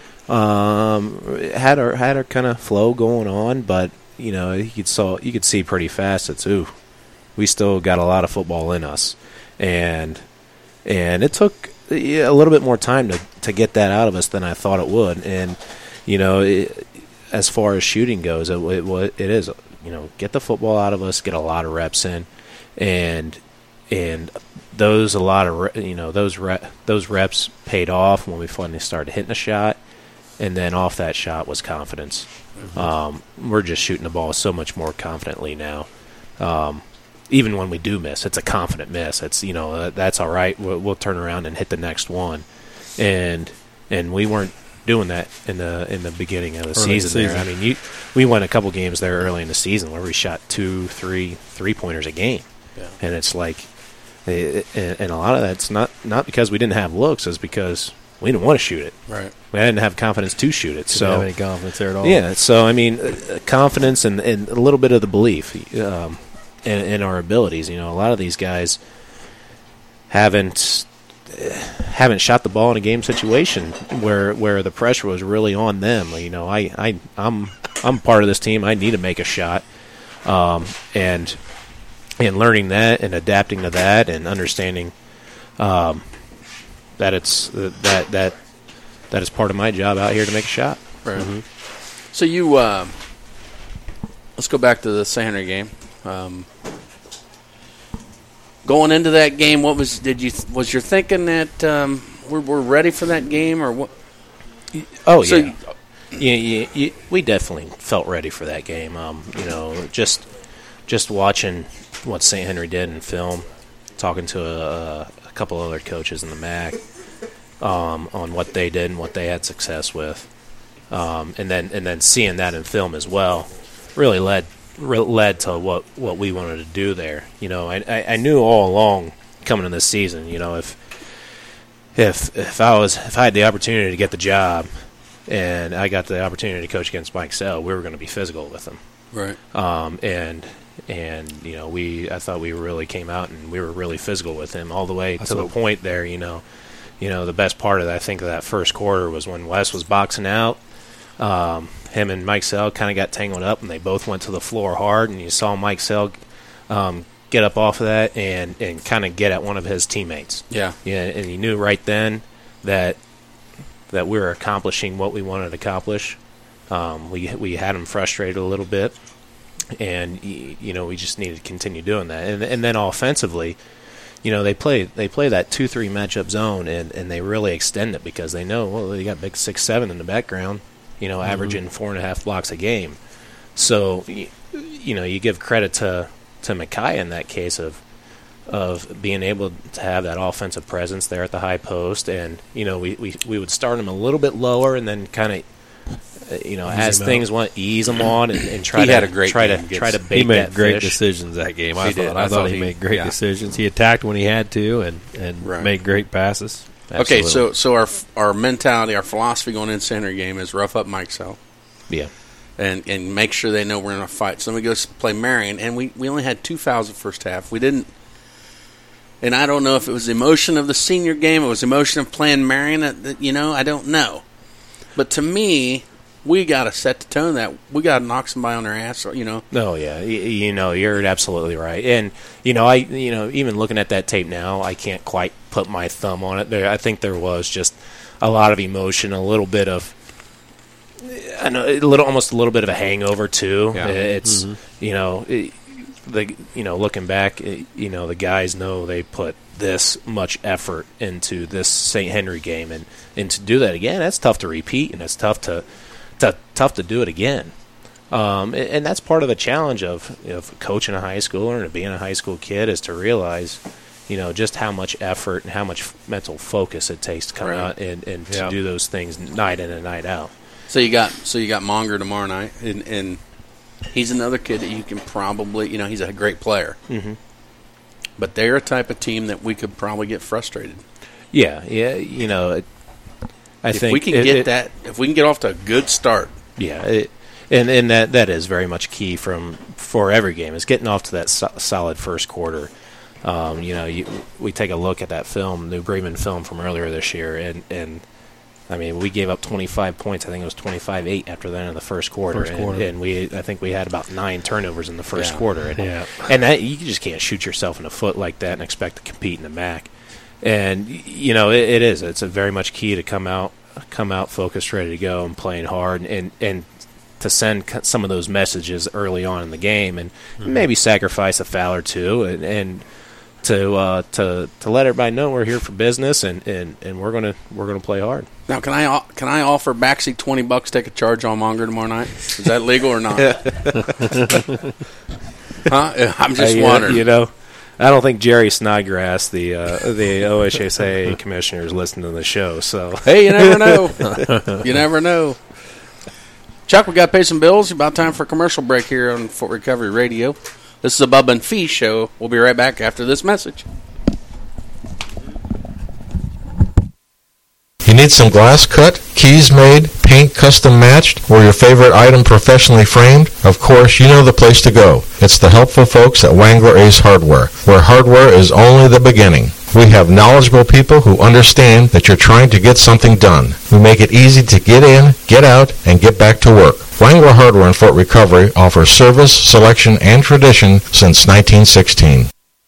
Um, had our had our kind of flow going on, but you know, you could saw you could see pretty fast. It's ooh. We still got a lot of football in us, and and it took a little bit more time to, to get that out of us than I thought it would. And you know, it, as far as shooting goes, it, it it is you know get the football out of us, get a lot of reps in, and and those a lot of you know those re- those reps paid off when we finally started hitting a shot, and then off that shot was confidence. Mm-hmm. Um, we're just shooting the ball so much more confidently now. Um, Even when we do miss, it's a confident miss. It's you know uh, that's all right. We'll, we'll turn around and hit the next one, and and we weren't doing that in the in the beginning of the early season, season. There. I mean, you, we won a couple games there early in the season where we shot two, three, three pointers a game, yeah. and it's like, it, and, and a lot of that's not not because we didn't have looks, it's because we didn't want to shoot it. Right. We didn't have confidence to shoot it. Didn't so have any confidence there at all. Yeah. So I mean, uh, confidence and, and a little bit of the belief. Um, In, in our abilities, you know, a lot of these guys haven't haven't shot the ball in a game situation where where the pressure was really on them. You know, I I I'm I'm part of this team. I need to make a shot, um, and and learning that and adapting to that and understanding um, that it's that that that is part of my job out here to make a shot. Right. Mm-hmm. So you uh, let's go back to the Saint Henry game. Um, going into that game, what was did you was your thinking that um, we're, we're ready for that game or what? Oh so, yeah, yeah, yeah, yeah, we definitely felt ready for that game. Um, you know, just just watching what Saint Henry did in film, talking to a, a couple other coaches in the M A C um, on what they did and what they had success with, um, and then and then seeing that in film as well, really led re- led to what, what we wanted to do there. You know, I, I I knew all along coming in this season, you know, if if if I was if I had the opportunity to get the job, and I got the opportunity to coach against Mike Sell, we were going to be physical with him. Right. Um, and and you know, we I thought we really came out and we were really physical with him all the way That's to the what- point there. You know, you know the best part of that, I think of that first quarter was when Wes was boxing out. Um, him and Mike Sell kind of got tangled up, and they both went to the floor hard. And you saw Mike Sell um, get up off of that and and kind of get at one of his teammates. Yeah. Yeah, and he knew right then that that we were accomplishing what we wanted to accomplish. Um, we we had him frustrated a little bit, and y- you know we just needed to continue doing that. And and then offensively, you know they play they play that two three matchup zone, and, and they really extend it because they know well they got big six seven in the background, you know, averaging four and a half blocks a game. So y- you know you give credit to to Micaiah in that case of. of being able to have that offensive presence there at the high post, and you know we, we, we would start him a little bit lower and then kind of uh, you know Ease as him things out. went ease them on and, and try He to had a great try game. to try to Gets- bait He made that great fish. decisions that game. I He thought. did. I, I thought, thought he, he- made great yeah. decisions. He attacked when he had to, and, and Right. made great passes. Okay, Absolutely. so so our our mentality, our philosophy going into center game is rough up Mike Sell. Yeah. And and make sure they know we're in a fight. So then we go s- play Marion, and we, we only had two fouls the first half. We didn't. And I don't know if it was the emotion of the senior game, it was the emotion of playing Marion. At the, you know, I don't know. But to me, we got to set the tone that we got to knock somebody on their ass. Or, you know, No, yeah, y- you know, you're absolutely right, and you know, I, you know, even looking at that tape now, I can't quite put my thumb on it. There, I think there was just a lot of emotion, a little bit of, I know, a little, almost a little bit of a hangover too. Yeah. It's, Mhm. you know, it, the, you know, looking back, it, you know, the guys know they put this much effort into this Saint Henry game, and and to do that again, that's tough to repeat, and it's tough to. To, tough to do it again, um, and, and that's part of the challenge of, of coaching a high schooler and being a high school kid is to realize, you know, just how much effort and how much f- mental focus it takes to come Right. out and, and to Yeah. do those things night in and night out. so you got so you got Monger tomorrow night, and, and he's another kid that you can probably, you know, he's a great player. Mm-hmm. But they're a type of team that we could probably get frustrated. Yeah, yeah, you know, it, I if think we can it- get it- that, if we can get off to a good start. Yeah, it, and and that that is very much key from for every game is getting off to that so- solid first quarter. Um, you know, you, we take a look at that film, New Bremen film from earlier this year, and, and I mean, we gave up twenty-five points. I think it was twenty-five eight after that in the first quarter, First and, quarter. and we I think we had about nine turnovers in the first Yeah. quarter, and, Yeah. and that you just can't shoot yourself in the foot like that and expect to compete in the M A C. And y- you know, it, it is. It's a very much key to come out, come out focused, ready to go, and playing hard, and and to send c- some of those messages early on in the game, and maybe sacrifice a foul or two, and, and to uh, to to let everybody know we're here for business, and, and, and we're gonna we're gonna play hard. Now, can I o- can I offer backseat twenty bucks, take a charge on Monger tomorrow night? Is that legal or not? Huh? I'm just Hey, you- wondering. You know, I don't think Jerry Snodgrass, the uh, the O H S A commissioner, is listening to the show. So Hey, you never know. You never know. Chuck, we got to pay some bills. About time for a commercial break here on Fort Recovery Radio. This is a Bubba and Fee show. We'll be right back after this message. You need some glass cut, keys made, paint custom matched, or your favorite item professionally framed? Of course, you know the place to go. It's the helpful folks at Wangler Ace Hardware, where hardware is only the beginning. We have knowledgeable people who understand that you're trying to get something done. We make it easy to get in, get out, and get back to work. Wangler Hardware in Fort Recovery offers service, selection, and tradition since nineteen sixteen.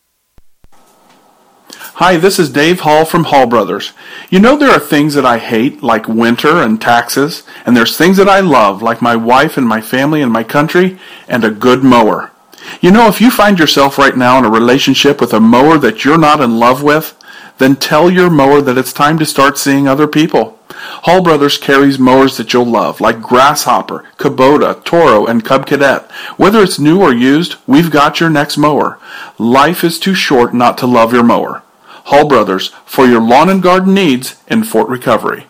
Hi, this is Dave Hall from Hall Brothers. You know there are things that I hate, like winter and taxes, and there's things that I love, like my wife and my family and my country, and a good mower. You know, if you find yourself right now in a relationship with a mower that you're not in love with, then tell your mower that it's time to start seeing other people. Hall Brothers carries mowers that you'll love, like Grasshopper, Kubota, Toro, and Cub Cadet. Whether it's new or used, we've got your next mower. Life is too short not to love your mower. Hall Brothers, for your lawn and garden needs in Fort Recovery.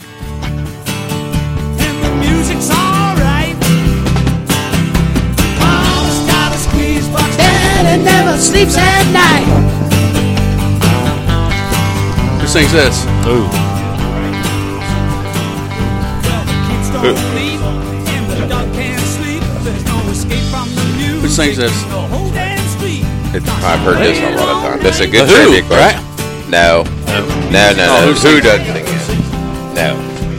And the music's alright. Mama's got a squeeze box. Daddy never sleeps at night. Who sings this? Ooh. Who sings this? It, I've heard this a lot of times. That's a good The Who, trivia question. right? No. No, no, no. Oh, Who, who doesn't sing it? No.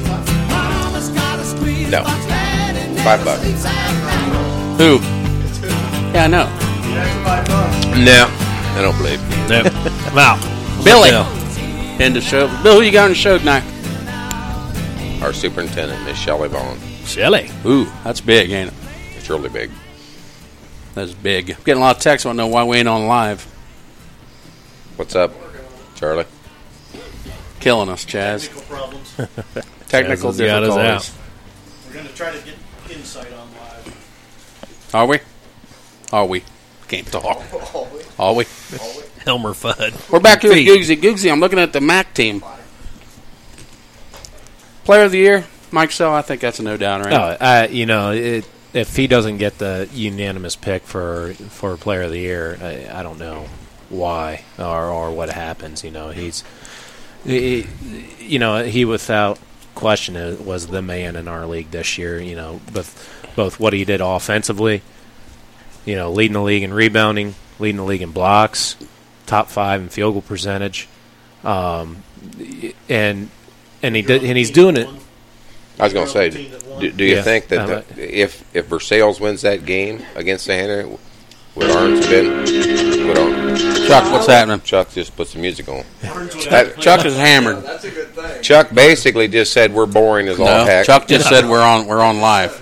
No. Five bucks. Who? Yeah, I know. No. I don't believe you. Nope. I'm out. Billy. Yeah. End of show. Bill, who you got on the show tonight? Our superintendent, Miss Shelley Vaughn. Shelley. Ooh, that's big, ain't it? It's really big. That's big. I'm getting a lot of texts. I want to know why we ain't on live. What's up, Charlie? Killing us, Chaz. Technical problems. Technical Chaz has got us difficulties. We're going to try to get insight on live. Are we? Are we? Can't talk. Are we? Elmer Fudd. We're back here with Googsy. Googsy, I'm looking at the M A C team. Player of the year, Mike Sell. I think that's a no doubter. No, uh, you know, it, if he doesn't get the unanimous pick for for Player of the Year, I, I don't know why or or what happens. You know, he's, he, you know, he without question was the man in our league this year. You know, both both what he did offensively, you know, leading the league in rebounding, leading the league in blocks, top five in field goal percentage, um, and and he did, and he's doing it. I was going to say, do, do you Yeah. think that Uh, the, if if Versailles wins that game against Santa, would Arns been? Would Arns, Chuck, what's happening? Chuck just put some music on. That, Chuck is hammered. That's a good thing. Chuck basically just said we're boring as all No, heck. Chuck just said we're on. We're on live.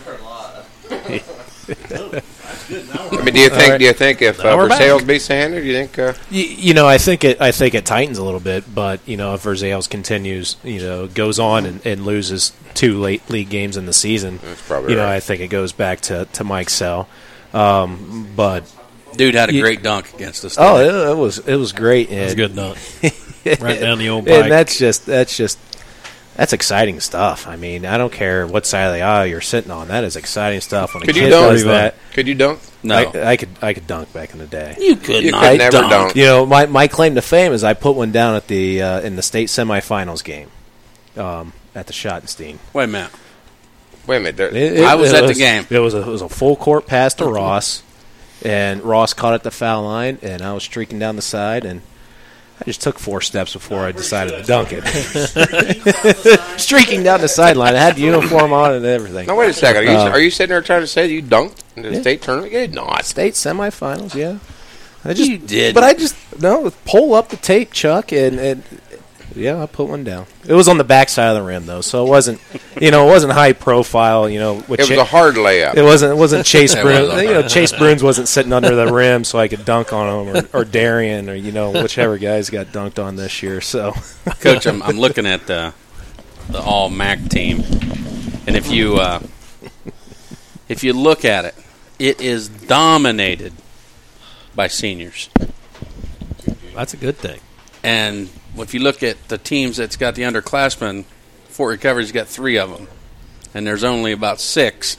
I mean, do you think? right. Do you think if Now uh, we're back. Versailles beats Santa, do you think? Uh, You, you know, I think it. I think it tightens a little bit, but you know, if Versailles continues, you know, goes on and, and loses two late league games in the season, That's probably you know, right. I think it goes back to, to Mike Sell. Um, but Dude had a you- great dunk against us. Oh, today. it, it was it was great. It was a good dunk. Right down the old And pike. that's just that's just that's exciting stuff. I mean, I don't care what side of the aisle you're sitting on. That is exciting stuff. When a could kid you dunk? does that, Could you dunk? No. I, I could I could dunk back in the day. You could You not could never dunk. dunk. You know, my, my claim to fame is I put one down at the uh, in the state semifinals game um, at the Schottenstein. Wait a minute. Wait a minute. There, It- it- I was it at the game. It was a, it was a full court pass to Ross, and Ross caught at the foul line, and I was streaking down the side, and I just took four steps before I decided to dunk it. Streaking down the sideline, I had the uniform on and everything. no, wait a second. Are you, Uh, are you sitting there trying to say you dunked in the Yeah. state tournament? You did not. State semifinals, yeah. I just You did. but I just no pull up the tape, Chuck, and, and yeah, I put one down. It was on the back side of the rim though, so it wasn't, you know, it wasn't high profile. You know, with It was Cha- a hard layup. It wasn't. It wasn't Chase It Bruins. was a You know, hard Chase Bruins wasn't sitting under the rim, so I could dunk on him, or, or Darian, or you know, whichever guys got dunked on this year. So, Coach, I'm, I'm looking at the the all M A C team, and if you uh, if you look at it, it is dominated by seniors. That's a good thing. And if you look at the teams that's got the underclassmen, Fort Recovery's got three of them, and there's only about six.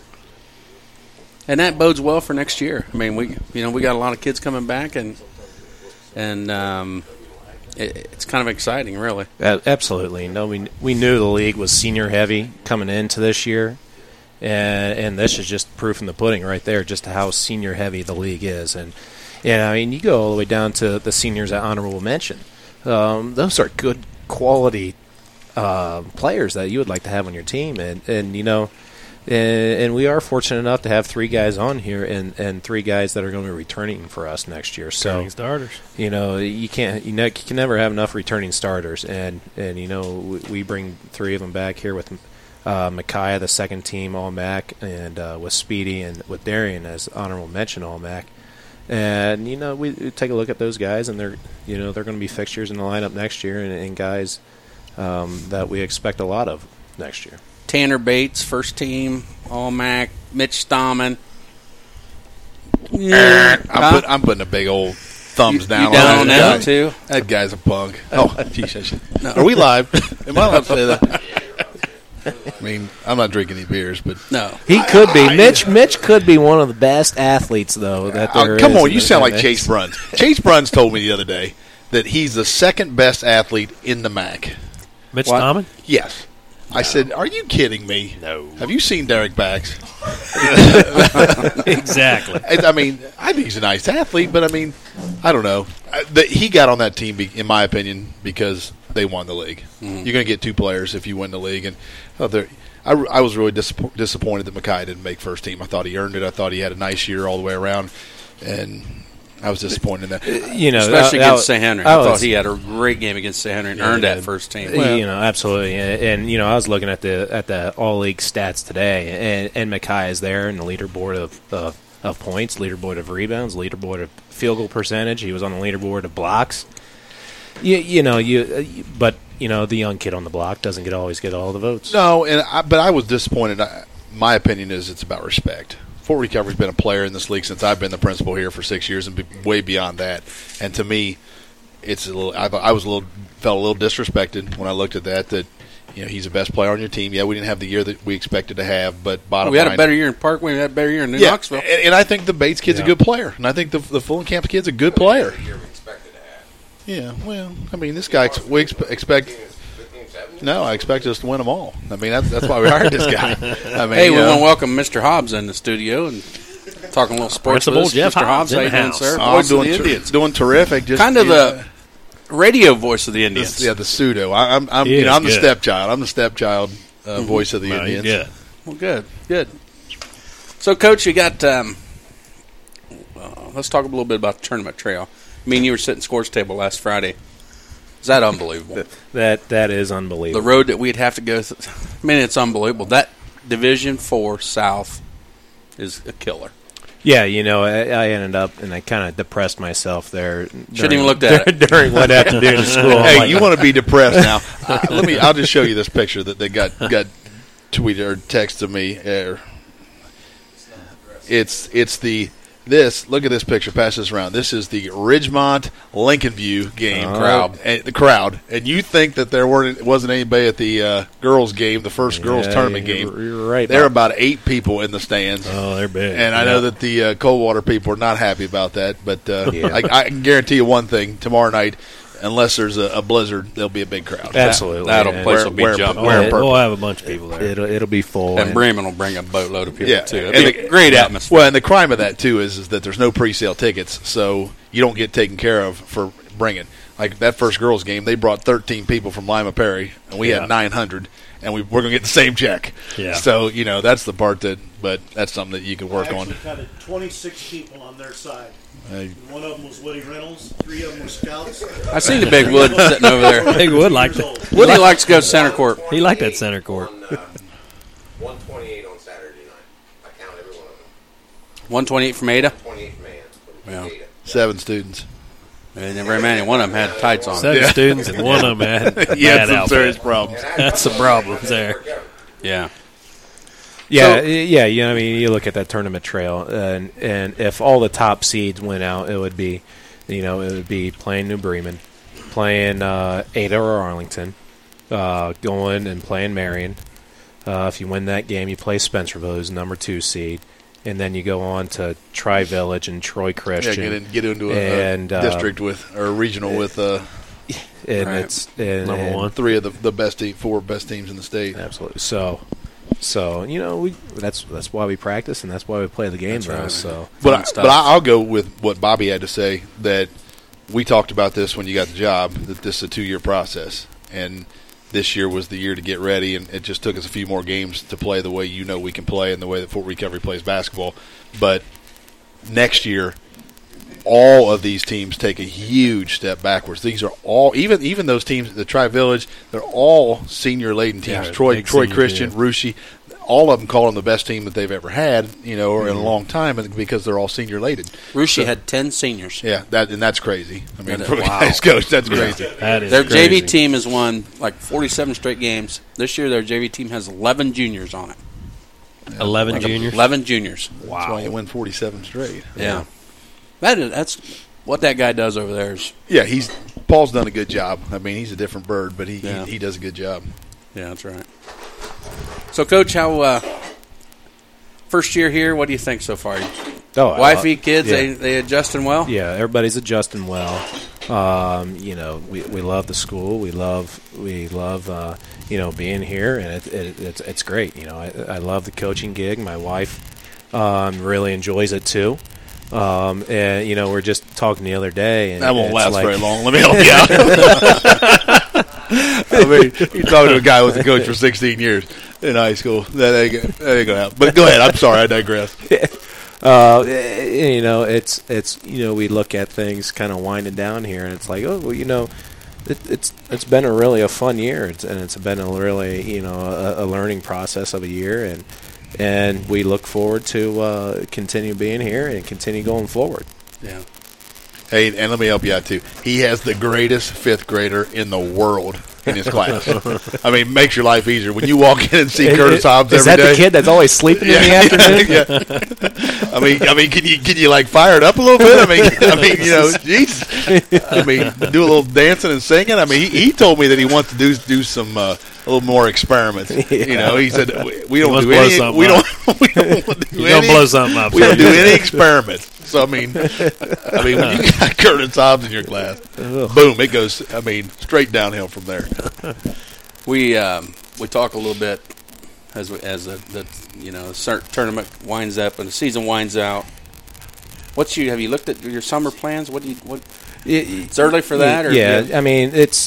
And that bodes well for next year. I mean, we you know we got a lot of kids coming back, and and um, it, it's kind of exciting, really. A- absolutely, no, we we knew the league was senior heavy coming into this year, and and this is just proof in the pudding right there, just how senior heavy the league is. And yeah, I mean, you go all the way down to the seniors at honorable mention. Um, those are good quality uh, players that you would like to have on your team, and and you know. And, and we are fortunate enough to have three guys on here, and, and three guys that are going to be returning for us next year. So, Returning starters. you know, you can't, you, know, you can never have enough returning starters, and and you know, we, we bring three of them back here with uh, Micaiah, the second team All M A C, and uh, with Speedy and with Darian as honorable mention All M A C. And you know, we, we take a look at those guys, and they're, you know, they're going to be fixtures in the lineup next year, and, and guys um, that we expect a lot of. next year. Tanner Bates, first team, All M A C. Mitch Stammen. Yeah. I'm, put, I'm putting a big old thumbs You- down you down on on that that guy. too? That guy's a punk. Oh, geez, I should. No. Are we live? Am I allowed to say that? I mean, I'm not drinking any beers, but no, He could be. Mitch Mitch could be one of the best athletes, though. That Oh, there come is on, in you the- sound in like the- Chase Bruns. Chase Bruns told me the other day that he's the second best athlete in the M A C. Mitch What? Stammen? Yes. I said, "Are you kidding me?" No. Have you seen Derek Bax? Exactly. I I mean, I think he's a nice athlete, but I mean, I don't know. I, the, he got on that team, be, in my opinion, because they won the league. Mhm. You're going to get two players if you win the league, and oh, there- I, I was really disapp- disappointed that Mackay didn't make first team. I thought he earned it. I thought he had a nice year all the way around, and I was disappointed in that. You know, especially that- against that- Saint Henry. I I, was- thought he had a great game against Saint Henry and Yeah, earned he that did. first team. you know, absolutely, and, and you know, I was looking at the at the all league stats today, and, and Mackay is there in the leaderboard of, of of points, leaderboard of rebounds, leaderboard of field goal percentage. He was on the leaderboard of blocks. You, you know, you, uh, you but you know, the young kid on the block doesn't get always get all the votes. No, and I, but I was disappointed. I, my opinion is it's about respect. Fort Recovery's been a player in this league since I've been the principal here for six years, and be, way beyond that. And to me, it's a little. I, I was a little felt a little disrespected when I looked at that. That you know he's the best player on your team. Yeah, we didn't have the year that we expected to have, but bottom we had line, a better year in Parkway. We had a better year in New yeah, Knoxville. and, and I think the Bates kid's Yeah. a good player, and I think the the Fullenkamp kid's a good player. Yeah, well, I mean, this guy ex- we expe- expect. No, I expect us to win them all. I mean, that's that's why we hired this guy. I mean, hey, we you know. want to welcome Mister Hobbs in the studio and talking a little sports with Principal us. Jeff Mister Hobbs Hobbs, in how the you doing, house. sir? Oh, Voice of doing the ter- Indians. doing terrific. Just, kind of yeah. the radio voice of the Indians. The- yeah, the pseudo. I, I'm, I'm, He you know, is I'm the good. stepchild. I'm the stepchild uh, Mhm. voice of the No, he's Indians. good. Well, good, good. So, Coach, you got. Um, uh, let's talk a little bit about the tournament trail. I mean, you were sitting scores table last Friday. Is that unbelievable? That that is unbelievable. The road that we'd have to go through. I mean, it's unbelievable. That Division Four South is a killer. Yeah, you know, I, I ended up and I kind of depressed myself there. Shouldn't during- even looked at it. during one afternoon of school. I'm Hey, like, you want to be depressed now? Uh, let me. I'll just show you this picture that they got got tweeted or texted to me. Uh, it's it's the this. Look at this picture. Pass this around. This is the Ridgemont Lincoln View game Oh. crowd. And the crowd, and you think that there weren't wasn't anybody at the uh, girls game, the first girls Yeah, tournament you're- game. you're right. There are about eight people in the stands. Oh, they're big. And I Yeah. know that the uh, Coldwater people are not happy about that, but uh, Yeah. I, I can guarantee you one thing: tomorrow night, unless there's a, a blizzard, there'll be a big crowd. Absolutely. That'll yeah. place will be Wear- jumping. wear Oh, purple. We'll have a bunch of people there. It'll it'll be full. And Bremen will bring a boatload of people Yeah, too. and It'll be the- a great yeah. atmosphere. Well, and the crime of that too is, is that there's no pre-sale tickets, so you don't get taken care of for bringing. Like that first girls game, they brought thirteen people from Lima Perry, and we Yeah. had nine hundred, and we, we're going to get the same check. Yeah. So you know that's the part that, but that's something that you can work I on. actually counted twenty-six people on their side. Hey. One of them was Woody Reynolds. Three of them were scouts. I seen the big Wood sitting over there. Big Wood liked it. Woody likes to go to center court. He liked that center court. one twenty-eight on Saturday night. I count every one of them. one twenty-eight from Ada. twenty-eight man. Yeah. Seven students. And never many. One of them had tights on. Seven students and one of them had You had bad some outfit. serious problems. That's some problems there. Yeah. Yeah, So- yeah. You know, I mean, you look at that tournament trail, and and if all the top seeds went out, it would be, you know, it would be playing New Bremen, playing uh, Ada or Arlington, uh, going and playing Marion. Uh, if you win that game, you play Spencerville, who's number two seed, and then you go on to Tri Village and Troy Yeah, Christian. get in, get into a, and a uh, district with or a regional with uh, and Right. it's and, Number and- one. three of the the best team, four best teams in the state. Absolutely. So, so you know, we that's that's why we practice and that's why we play the game, That's though. right. So, But I, Fun stuff. but I- I'll go with what Bobby had to say. That we talked about this when you got the job. That this is a two year process, and this year was the year to get ready. And it just took us a few more games to play the way you know we can play and the way that Fort Recovery plays basketball. But next year, all of these teams take a huge step backwards. These are all even even those teams, the Tri Village, they're all senior laden teams. Yeah, Troy big Troy senior Christian, team. Russia, all of them call them the best team that they've ever had, you know, or in a long time, and because they're all senior laden. Russia So- had ten seniors. Yeah, that and that's crazy. I mean, That- for a wow. guy's coach, that's crazy. That is Their J V crazy. team has won like forty-seven straight games. This year, their J V team has eleven juniors on it. eleven Like juniors. eleven juniors. That's why you win forty-seven straight. Yeah, that is, that's what that guy does over there. Is Yeah, he's Paul's done a good job. I mean, he's a different bird, but he Yeah. he, he does a good job. yeah, that's right. So, Coach, how uh, first year here? What do you think so far? Oh, I Wifey, love- kids, yeah. they they adjusting well. Yeah, everybody's adjusting well. Um, you know, we, we love the school. We love we love uh, you know being here, and it, it, it's it's great. You know, I, I love the coaching gig. My wife um, really enjoys it too. Um, and you know, we're just talking the other day, and That won't it's last like- very long. Let me help you out. I mean, you're talking to a guy who was a coach for sixteen years in high school. That ain't, gonna- that ain't gonna happen. But go ahead. I'm sorry, I digress. Uh, you know, it's it's you know we look at things kind of winding down here, and it's like, oh, well, you know, it, it's it's been a really a fun year, it's, and it's been a really you know a, a learning process of a year, and and we look forward to uh, continue being here and continue going forward. Yeah. Hey, and let me help you out too. He has the greatest fifth grader in the world in his class. I mean, makes your life easier when you walk in and see It- Curtis it- Hobbs is every that day. the kid that's always sleeping in the afternoon? Yeah. I mean, I mean, can you can you like fire it up a little bit? I mean, I mean, you know, Jesus. I mean, do a little dancing and singing. I mean, he, he told me that he wants to do do some uh, a little more experiments. You know, he said we, we don't wants do to blow any. something We up. don't. We don't want to do He's gonna any, blow something up. We don't do any experiments. So I mean, I mean, when you got Curtis Hobbs in your class, boom, it goes. I mean, straight downhill from there. We um, we talk a little bit as we, as the, the you know the cert- tournament winds up and the season winds out. What's you have you looked at your summer plans? What do you what? It's early for that, or yeah, yeah? I mean, it's.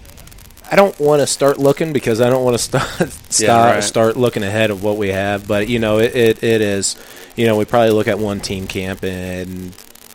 I don't want to start looking because I don't want to start start, Yeah, right. start looking ahead of what we have. But you know, it, it it is. You know, we probably look at one team camp and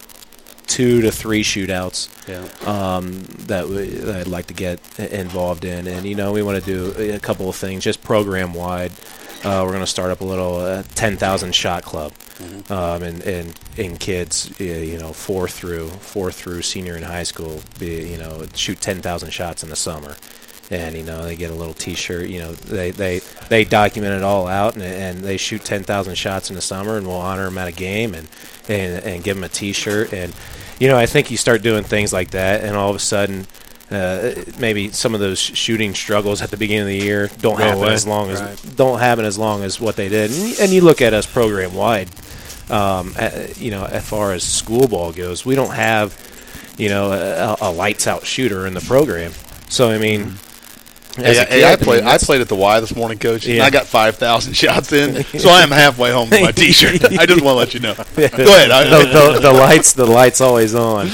two to three shootouts. Yeah. Um, that, we, that I'd like to get involved in, and you know, we want to do a couple of things just program wide. Uh, we're going to start up a little uh, ten thousand shot club, Mm-hmm. um, and, and in kids, uh, you know, four through four through senior in high school, be, you know, shoot ten thousand shots in the summer, and you know they get a little T-shirt. You know, they they, they document it all out, and, and they shoot ten thousand shots in the summer, and we'll honor them at a game, and, and and give them a T-shirt, and you know, I think you start doing things like that, and all of a sudden. Uh, maybe some of those sh- shooting struggles at the beginning of the year don't Go happen away. as long as Right. don't happen as long as what they did. And, and you look at us program wide, um, uh, you know, as far as school ball goes, we don't have, you know, a, a lights out shooter in the program. So I mean, as Hey, a hey, kid, I I mean, played. I that's- played at the Y this morning, Coach. And Yeah. I got five thousand shots in, so I am halfway home with my T-shirt. I just want to let you know. Go ahead. I, the, the, the lights, the lights always on.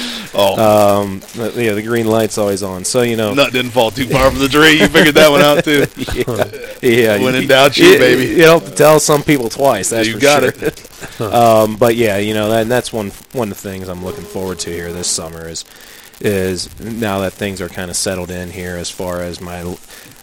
Oh. um, the, yeah, the green light's always on. So you know, Nut didn't fall too far from the tree. You figured that one out too. yeah, yeah. When in doubt, shoot, baby. You don't have to tell some people twice. That's You for got sure. it. um, but yeah, you know, that, and that's one one of the things I'm looking forward to here this summer is is now that things are kind of settled in here as far as my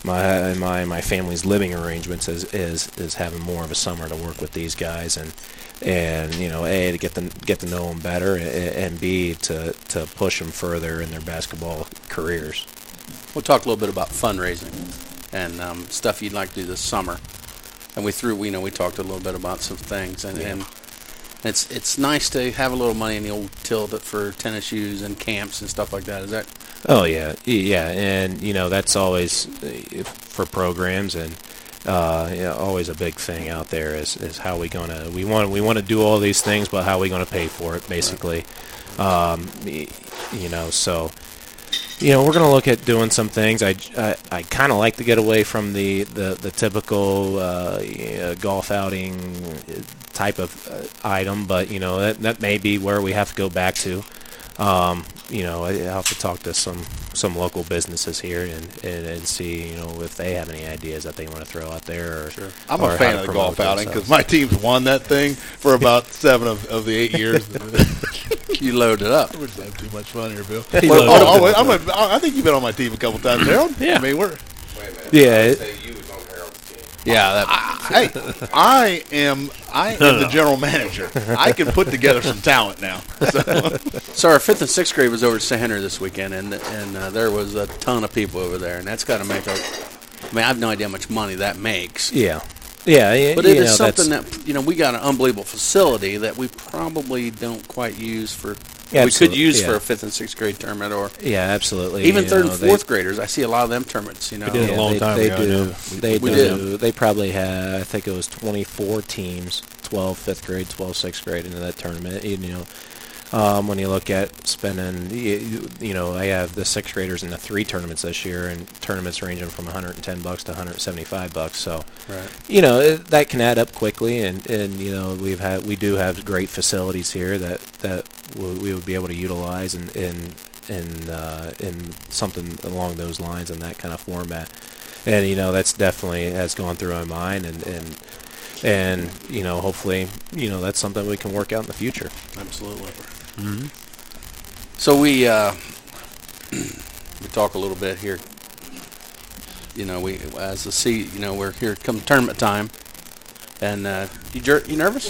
my my my family's living arrangements is is is having more of a summer to work with these guys and. And you know, a to get to get to know them better, and, and b to to push them further in their basketball careers. We'll talk a little bit about fundraising and um, stuff you'd like to do this summer. And we threw, you know, we talked a little bit about some things, and, and it's it's nice to have a little money in the old till for tennis shoes and camps and stuff like that. Is that? Oh yeah, yeah, and you know that's always uh, for programs and. Uh, yeah, always a big thing out there is, is how we gonna we want we want to do all these things, but how are we gonna pay for it? Basically, um, y- you know. So, you know, we're gonna look at doing some things. I, I, I kind of like to get away from the the the typical uh, yeah, golf outing type of uh, item, but you know that that may be where we have to go back to. Um, you know, I I'll have to talk to some, some local businesses here and, and, and see, you know, if they have any ideas that they want to throw out there. Or, Sure. I'm or a fan how of to the golf promote outing because themselves. my team's won that thing for about seven of, of the eight years. You load it up. We're just having too much fun here, Bill. He Well, loaded oh, it oh, up. I'm a, I think you've been on my team a couple times, Harold. Yeah. I mean, we're Yeah. it- Yeah, that, Hey, I am I am the general manager. I can put together some talent now. So, so our fifth and sixth grade was over at Saint Henry this weekend, and and uh, there was a ton of people over there, and that's got to make a. I mean, I have no idea how much money that makes. Yeah, yeah, but it you is know, something that you know we got an unbelievable facility that we probably don't quite use for. Yeah, we could use yeah. for a fifth and sixth grade tournament, or yeah, absolutely. Even you third know, and fourth they, graders. I see a lot of them tournaments. You know, we did it a long they, time they ago. do. They we do. did. They probably had. I think it was twenty-four teams, twelve fifth grade, twelve sixth grade into that tournament. You know, um, when you look at spending, you, you know, I have the sixth graders in the three tournaments this year, and tournaments ranging from one hundred ten bucks to one hundred seventy-five bucks. So, right. you know, it, that can add up quickly, and, and you know, we've had we do have great facilities here that that we would be able to utilize in in in, uh, in something along those lines in that kind of format. And you know, that's definitely has gone through my mind, and and and you know, hopefully, you know, that's something we can work out in the future. Absolutely. Mm-hmm. So we uh, we talk a little bit here. You know, we as a see, you know, we're here come tournament time, and uh, you jer- you nervous?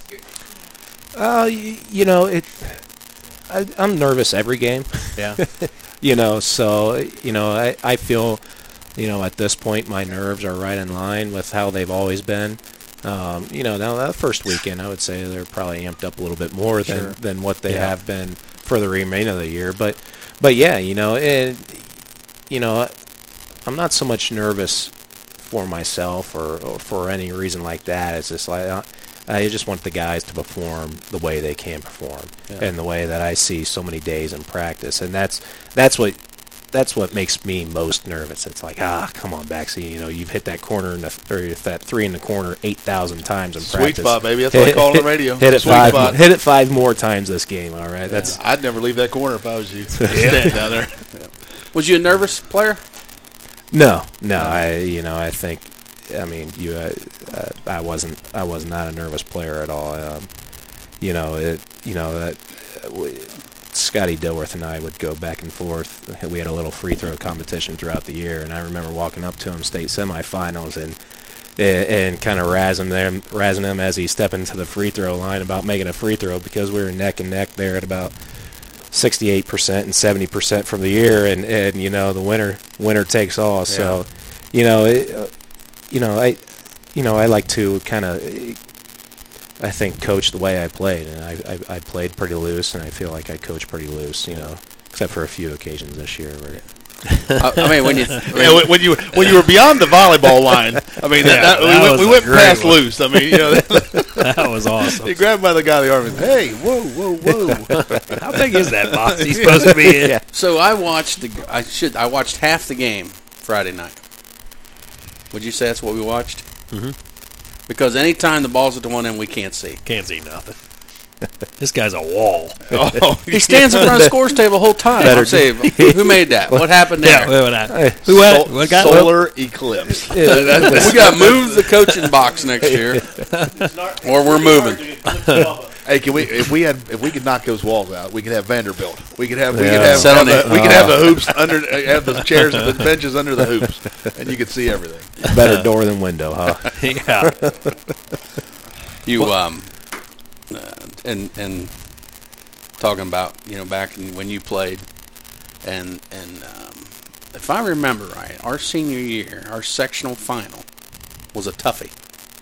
Uh, you, you know, it. I, I'm nervous every game. Yeah. You know, so you know, I, I feel, you know, at this point my nerves are right in line with how they've always been. Um, you know, now that first weekend, I would say they're probably amped up a little bit more than, Sure. than what they Yeah. have been for the remainder of the year. But, but yeah, you know, and you know, I'm not so much nervous for myself or, or for any reason like that. It's just like. Uh, I just want the guys to perform the way they can perform, Yeah. and the way that I see so many days in practice, and that's that's what that's what makes me most nervous. It's like, ah, come on, Baxi, you know, you've hit that corner in the, or that three in the corner eight thousand times in Sweet practice. spot, baby. That's what I call it on the radio. Hit it Sweet five, spot. hit it five more times this game. All right, that's I'd never leave that corner if I was you. Stand down there. Yeah. Was you a nervous player? no, no. I you know I think. I mean, you. Uh, uh, I wasn't. I was not a nervous player at all. Um, you know, it. You know that. Uh, we, Scotty Dilworth and I would go back and forth. We had a little free throw competition throughout the year, and I remember walking up to him state semifinals and and, and kind of razzing them, razzing him as he stepped into the free throw line about making a free throw because we were neck and neck there at about sixty-eight percent and seventy percent from the year, and, and you know the winner winner takes all. So, you know. It, uh, You know, I, you know, I like to kind of, I think, coach the way I played, and I, I, I played pretty loose, and I feel like I coached pretty loose, you know, except for a few occasions this year. Where I, I mean, when you, I mean, yeah, when you when you were beyond the volleyball line, I mean, that, Yeah, that, we that went, was we a went great past one. loose. I mean, you know, That was awesome. he grabbed by the guy of the arm and said, "Hey, whoa, whoa, whoa!" How big is that box he's supposed to be in? yeah. so I watched the. I should. I watched half the game Friday night. Would you say that's what we watched? Mm-hmm. Because anytime the ball's at the one end, we can't see. Can't see nothing. This guy's a wall. Oh, He stands in front of the scores table the whole time. Better I'm saying, who made that? What happened there? Yeah, what, what, Hey, who had it? Sol- What got solar eclipse. we got to move the coaching box next year, or we're moving. Hey, can we? If we had, if we could knock those walls out, we could have Vanderbilt. We could have, we Yeah. could have, Set on have the, it. we could have the hoops under, uh, have the chairs and the benches under the hoops, and you could see everything. Better door than window, huh? Yeah. You um, uh, and and talking about you know back in, when you played, and and um, if I remember right, our senior year, our sectional final was a toughie.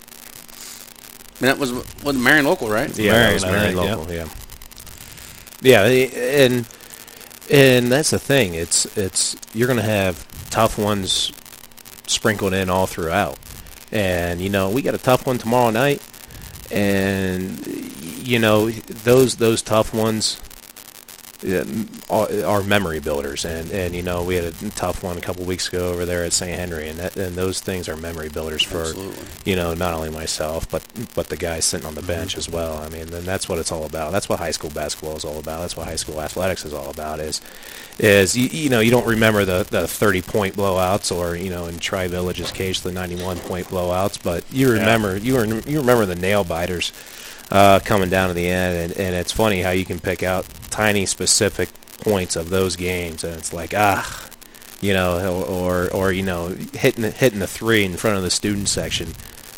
I mean, that was was Marion local, right? Yeah, Marion, that was I Marion think, local. Yeah. Yeah, and and that's the thing. It's it's you're going to have tough ones sprinkled in all throughout, and you know we got a tough one tomorrow night, and you know those those tough ones uh, are, are memory builders, and, and you know we had a tough one a couple weeks ago over there at Saint Henry, and that, and those things are memory builders for Absolutely. you know not only myself but but the guys sitting on the bench as well. I mean, and that's what it's all about. That's what high school basketball is all about. That's what high school athletics is all about. Is is you, you know you don't remember the the thirty point blowouts, or you know in Tri Village's case the ninety-one point blowouts, but you remember you rem- you remember the nail biters uh, coming down to the end, and, and it's funny how you can pick out tiny specific points of those games, and it's like ah, you know, or or, or you know hitting hitting the three in front of the student section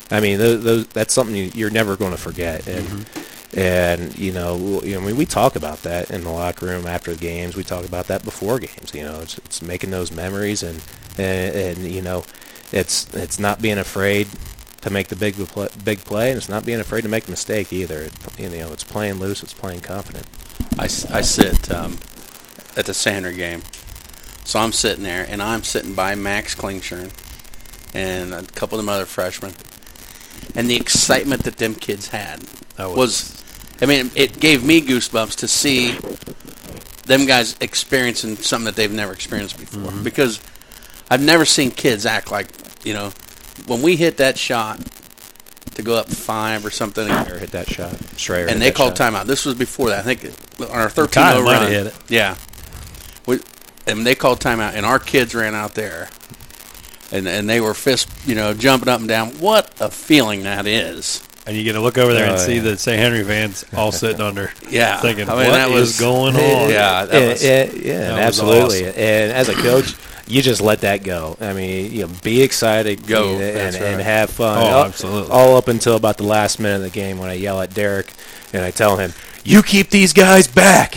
I mean, those, those, that's something you, you're never going to forget. And Mm-hmm. and you know, you know, I mean, we talk about that in the locker room after the games. We talk about that before games. You know, it's, it's making those memories, and, and and you know, it's it's not being afraid to make the big play, big play, and it's not being afraid to make the mistake either. It, you know, it's playing loose, it's playing confident. I, I sit um, at the Sander game, so I'm sitting there, and I'm sitting by Max Klingshirn and a couple of them other freshmen, and the excitement that them kids had was, was, I mean, it gave me goosebumps to see them guys experiencing something that they've never experienced before, mm-hmm. because I've never seen kids act like, you know, when we hit that shot to go up five or something, Schreier hit that shot, Schreier and they called shot. timeout. This was before that. I think on our thirteen oh run, hit it. yeah, we, and they called timeout, and our kids ran out there, and and they were fist, you know, jumping up and down. What a feeling that is! And you get to look over there oh, and see yeah. the Saint Henry fans all sitting under, yeah, thinking, I mean, what that is was, going on? Yeah, that yeah, was, yeah, yeah that absolutely. Was awesome. And as a coach, you just let that go. I mean, you know, be excited, go, and, and, right. and have fun. Oh, all, absolutely. All up until about the last minute of the game when I yell at Derek and I tell him, "You keep these guys back."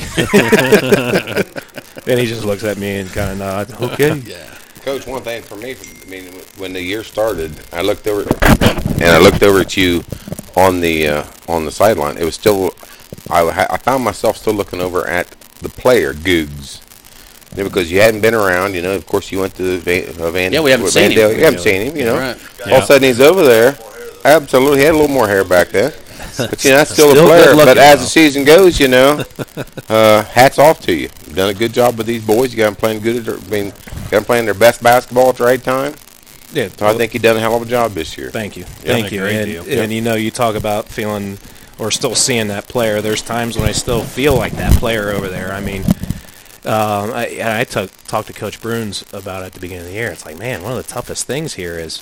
And he just looks at me and kind of nods. Okay. Yeah. Coach, one thing for me, I mean, when the year started, I looked over and I looked over at you on the uh, on the sideline. It was still, I, I found myself still looking over at the player, Googs. Yeah, because you hadn't been around, you know. Of course, you went to Van. Uh, Van yeah, we haven't seen Vandale. him. You haven't seen him, you know. Right. All Yeah. of a sudden, he's over there. Absolutely, he had a little more hair back then. But you know, that's still, Still a player. good looking, But as though. the season goes, you know, uh, hats off to you. You've done a good job with these boys. You got them playing good. At their, I mean, got them playing their best basketball at the right time. Yeah, So I think you've done a hell of a job this year. Thank you. Done Thank a you. great And, deal. and you know, you talk about feeling or still seeing that player. There's times when I still feel like that player over there. I mean, um, I, and I t- talked to Coach Bruns about it at the beginning of the year. It's like, man, one of the toughest things here is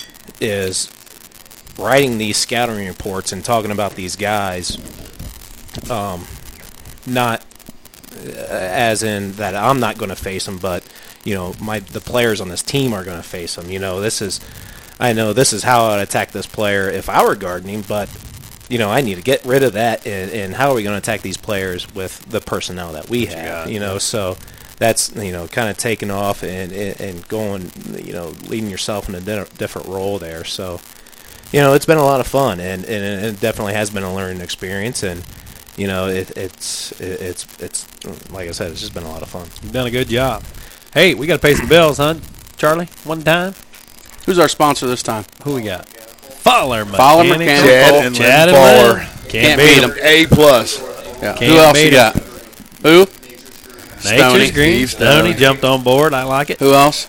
is writing these scouting reports and talking about these guys, um, not uh, as in that I'm not going to face them, but you know, my the players on this team are going to face them. You know, this is, I know this is how I'd attack this player if I were guarding him, but you know, I need to get rid of that. And, and how are we going to attack these players with the personnel that we have? You, you know, so that's, you know, kind of taking off and and going, you know, leading yourself in a di- different role there. So, you know, it's been a lot of fun, and, and it definitely has been a learning experience. And you know, it, it's it, it's it's like I said, it's just been a lot of fun. You've done a good job. Hey, we got to pay some bills, huh, Charlie? One time. Who's our sponsor this time? Who we got? Fowler Mechanical. Fowler Mechanical. Chad and Chad Lynn and Fowler. Lynn. Can't, Can't beat beat them. them. A plus. Yeah. Can't Who else beat you 'em. got? Who? Nature's Stoney. Green. Steve Stoney. Stoney jumped on board. I like it. Who else?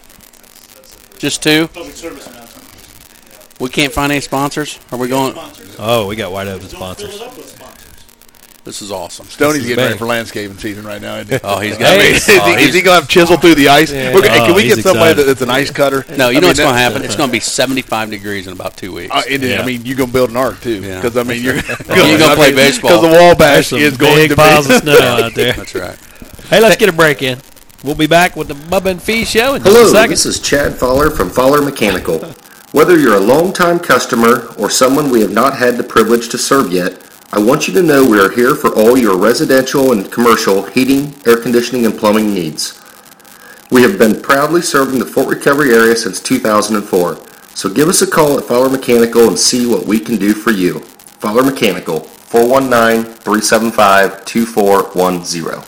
Just two? Public service announcement. We can't find any sponsors? Are we going? Oh, we got wide open Don't fill sponsors. it up with sponsors. This is awesome. Stoney's is getting ready big. for landscaping season right now, isn't he? Oh, he's I got mean, me. is, he, Oh, is he going to have chisel through the ice? Yeah. We're, gonna- Oh, can we he's get somebody excited. that, that's an ice cutter? No, you I know mean, what's going to that- happen? It's going to be seventy-five degrees in about two weeks. Uh, it, Yeah. I mean, you're going to build an arc too, Yeah. because I mean, you're You're gonna play baseball. because the Wabash There's some is going big to piles be. of snow out there. That's right. Hey, let's get a break in. We'll be back with the Bubba and Fee show in just Hello, a second. this is Chad Fowler from Fowler Mechanical. Whether you're a longtime customer or someone we have not had the privilege to serve yet, I want you to know we are here for all your residential and commercial heating, air conditioning, and plumbing needs. We have been proudly serving the Fort Recovery area since two thousand four, so give us a call at Fowler Mechanical and see what we can do for you. Fowler Mechanical, four one nine, three seven five, two four one zero.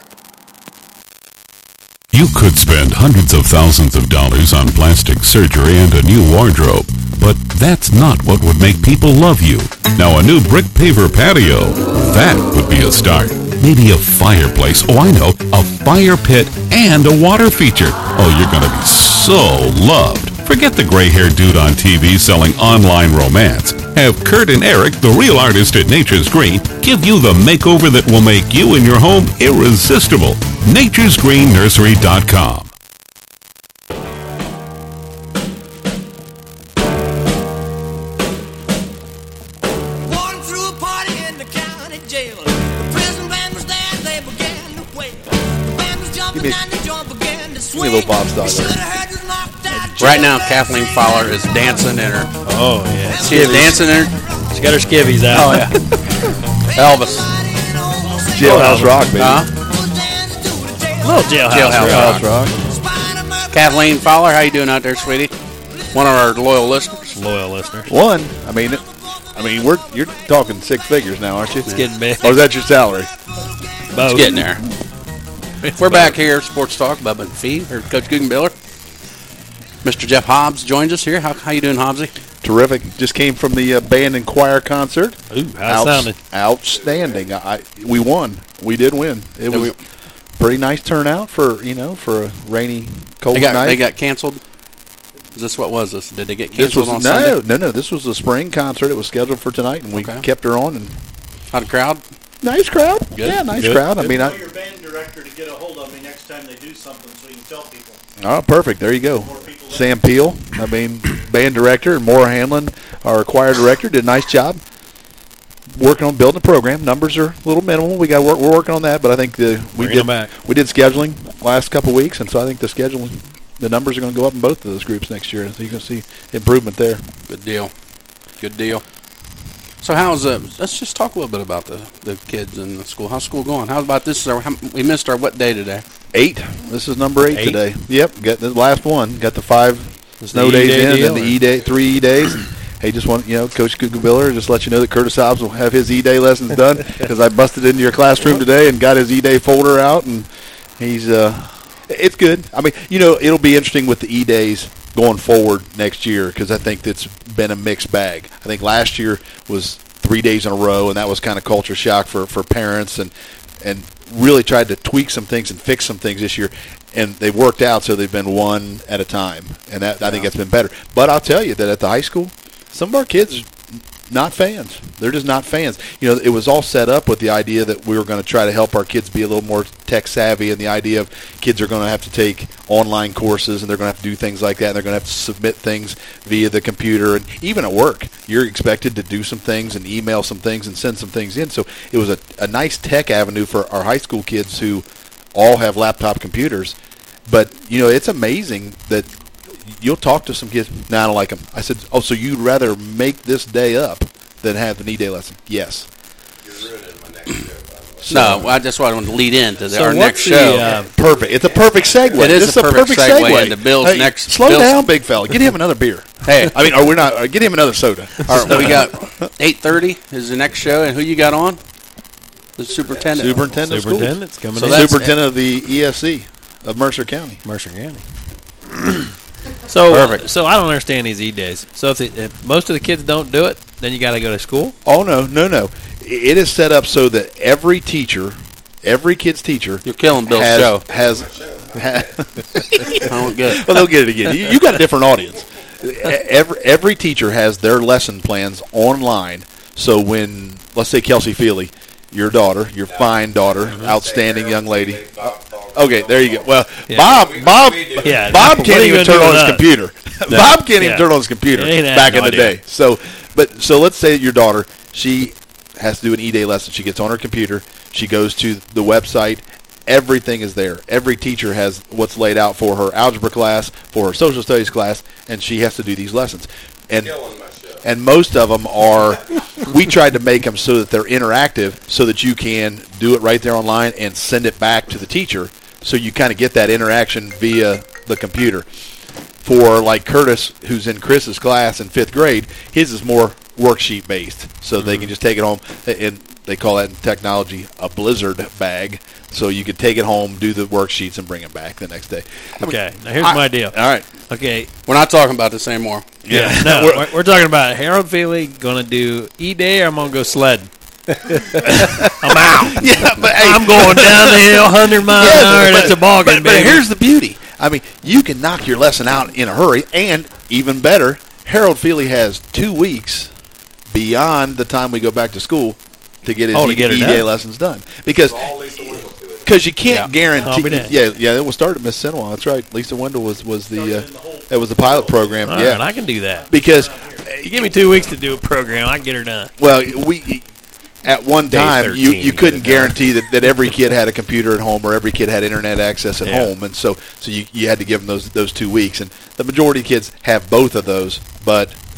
You could spend hundreds of thousands of dollars on plastic surgery and a new wardrobe, but that's not what would make people love you. Now a new brick paver patio, that would be a start. Maybe a fireplace, oh I know, a fire pit and a water feature. Oh, you're gonna be so loved. Forget the gray-haired dude on T V selling online romance. Have Kurt and Eric, the real artist at Nature's Green, give you the makeover that will make you and your home irresistible. Nature's Green Nursery dot com. Walking through a party in the county jail. The prison band was there, they began to wail. The band was jumping Give me- and the joint began to Give swing. me a little Bob Stock You should there. have heard us knocked out. Right now, Kathleen Fowler is dancing in her Oh yeah, She's dancing there. She got her skivvies out. Oh yeah, Elvis. Jailhouse Rock, baby. Huh? Little jailhouse, Jailhouse rock. Rock. Kathleen Fowler, how you doing out there, sweetie? One of our loyal listeners. Loyal listeners. One. I mean, I mean, we're you're talking six figures now, aren't you? It's getting big. Or is that your salary? It's getting there. We're back here, Sports Talk, Bubba and Fee, or Coach Guggenbiller. Mister Jeff Hobbs joins us here. How how you doing, Hobbsy? Terrific. Just came from the uh, band and choir concert. Ooh, how it sounded? Outstanding. I, we won. We did win. It Did was we- a pretty nice turnout for you know for a rainy, cold They got night. they got canceled. Is this what was this? Did they get This canceled was on no, Sunday? no, no. This was a spring concert. It was scheduled for tonight, and we Okay. kept her on. And How'd the crowd? nice crowd. Good. Yeah, nice Good. crowd. I Good. mean, Tell I, your band director to get a hold of me next time they do something so you can tell people. oh, perfect. There you go. Sam Peel, I mean, band director, and Maura Hanlon, our choir director, did a nice job working on building the program. Numbers are a little minimal. We got work, we're working on that, but I think the we Bringing did them back. we did scheduling last couple of weeks, and so I think the scheduling, the numbers are going to go up in both of those groups next year. So you're going to see improvement there. Good deal. Good deal. So how's uh? Let's just talk a little bit about the, the kids in the school. How's school going? How about this? Our, how, we missed our what day today? Eight. This is number eight, Eight? today. Yep. Got the last one. Got the five This snow the days E-Day in, deal, and the or- E day, three E days. And hey, just want you know, Coach Guggenbiller, just let you know that Curtis Hobbs will have his E day lessons done because I busted into your classroom today and got his E day folder out, and he's uh, it's good. I mean, you know, it'll be interesting with the E days going forward next year because I think that's been a mixed bag. I think last year was three days in a row, and that was kind of culture shock for, for parents, and and really tried to tweak some things and fix some things this year, and they worked out, so they've been one at a time, and that I think that's been better. But I'll tell you that at the high school, some of our kids are not fans. They're just not fans. You know, it was all set up with the idea that we were going to try to help our kids be a little more tech savvy, and the idea of kids are going to have to take online courses, and they're going to have to do things like that, and they're going to have to submit things via the computer, and even at work, you're expected to do some things and email some things and send some things in. So it was a, a nice tech avenue for our high school kids who all have laptop computers. But, you know, it's amazing that you'll talk to some kids. No, I don't like them. I said, oh, so you'd rather make this day up than have an E-Day lesson? Yes. You're ruining my next show. No, I just wanted to lead into the, So our what's next the, show. uh, Perfect. It's a perfect segue. It is This a perfect segue into Bill's Hey, next- Slow Bill's- down, big fella. Get him another beer. Hey. I mean, or we're not. Or get him another soda. All right, we got eight thirty is the next show, and who you got on? The superintendent. Superintendent of schools. Superintendent's coming So in. that's- Superintendent of the E S C of Mercer County. Mercer County. So, Perfect. so I don't understand these E days. So if, the, if most of the kids don't do it, then you got to go to school. Oh no, no, no! It is set up so that every teacher, every kid's teacher, You're killing Bill's has, show. has. has Oh, good. well, they'll get it again. You, you got a different audience. Every every teacher has their lesson plans online. So when, let's say, Kelsey Feely, your daughter, your fine daughter, outstanding young lady. Okay, there you go. Well, Yeah. Bob, Bob, Yeah, Bob what can't are you even gonna turn do on with his us? computer. No. Bob can't Yeah. even turn on his computer He ain't had back no in the idea. day. So, but so let's say your daughter, she has to do an E-Day lesson. She gets on her computer. She goes to the website. Everything is there. Every teacher has what's laid out for her algebra class, for her social studies class, and she has to do these lessons. And and most of them are, we tried to make them so that they're interactive so that you can do it right there online and send it back to the teacher so you kind of get that interaction via the computer. For like Curtis, who's in Chris's class in fifth grade, his is more worksheet based, so they can just take it home, and they call that in technology a blizzard bag. So you could take it home, do the worksheets, and bring it back the next day. I mean, Okay, now here's I- my deal. all right. Okay, We're not talking about this anymore. yeah, no, we're, we're talking about Harold Feely going to do E-Day, or I'm going to go sledding. I'm out. Yeah, but hey, I'm going down the hill, one hundred miles Yes, an hour, and but- it's a ball game, But, but baby. here's the beauty. I mean, you can knock your lesson out in a hurry, and even better, Harold Feely has two weeks beyond the time we go back to school to get his Oh, to E- get it E-Day done. lessons done. Because because you can't I'll be guarantee. damned. Yeah, yeah, it will start at Miss Sinwell. That's right. Lisa Wendell was was the uh, that was the pilot program. All yeah, right, I can do that. because You give me two weeks to do a program, I can get her done. well, we at one Day time you, thirteen, you couldn't you know. guarantee that, that every kid had a computer at home or every kid had internet access at Yeah. home, and so so you, you had to give them those those two weeks. And the majority of kids have both of those, but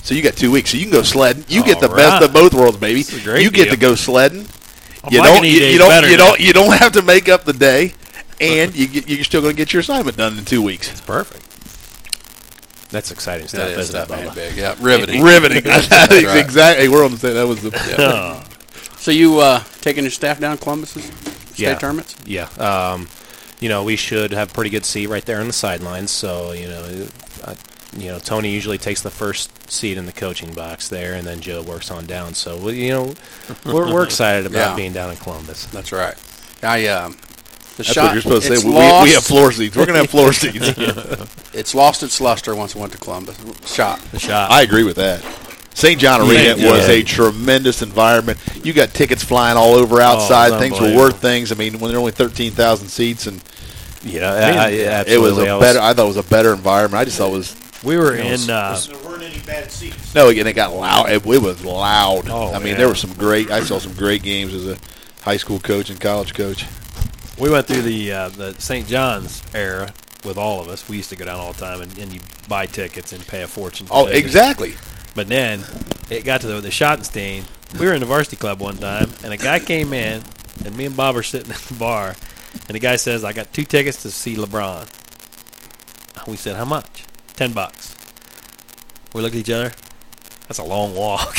So you got two weeks. So you can go sledding. You get the All best right. of both worlds, baby. That's a great You get deal. to go sledding. Oh, You my don't. knee You, day's you don't. better You now. don't. You don't have to make up the day, and you get, you're still going to get your assignment done in two weeks. It's perfect. That's exciting stuff, That is isn't it, that Bubba? big. Yeah, riveting. Riveting. That's That's right. exactly. We're on the same. That was the. Yeah. So you uh, taking your staff down Columbus's state Yeah. tournaments? Yeah. Um, you know, we should have pretty good seat right there on the sidelines. So, you know, I, you know, Tony usually takes the first seat in the coaching box there, and then Joe works on down. So, we, you know, we're, we're excited about Yeah. being down in Columbus. That's right. I um, the That's shot, what you're supposed to it's say. We, lost- we have floor seats. We're going to have floor seats. It's lost its luster once it went to Columbus. Shot. The shot. I agree with that. Saint John Arena Yeah. was a tremendous environment. You got tickets flying all over outside. Oh, Things were unbelievable. worth things. I mean, when there are only thirteen thousand seats, and Yeah, I mean, I- I- it was absolutely. a I was- better. I thought it was a better environment. I just thought it was. We were you know, in. Uh, There weren't any bad seats. No, and it got loud. It, it was loud. Oh, I mean, yeah. there were some great. I saw some great games as a high school coach and college coach. we went through the uh, the Saint John's era with all of us. We used to go down all the time, and, and you buy tickets and pay a fortune. For Oh, tickets. exactly. But then it got to the, the Schottenstein. We were in the varsity club one time, and a guy came in, and me and Bob were sitting at the bar, and the guy says, "I got two tickets to see LeBron." We said, "How much?" Ten bucks. We looked at each other. That's a long walk.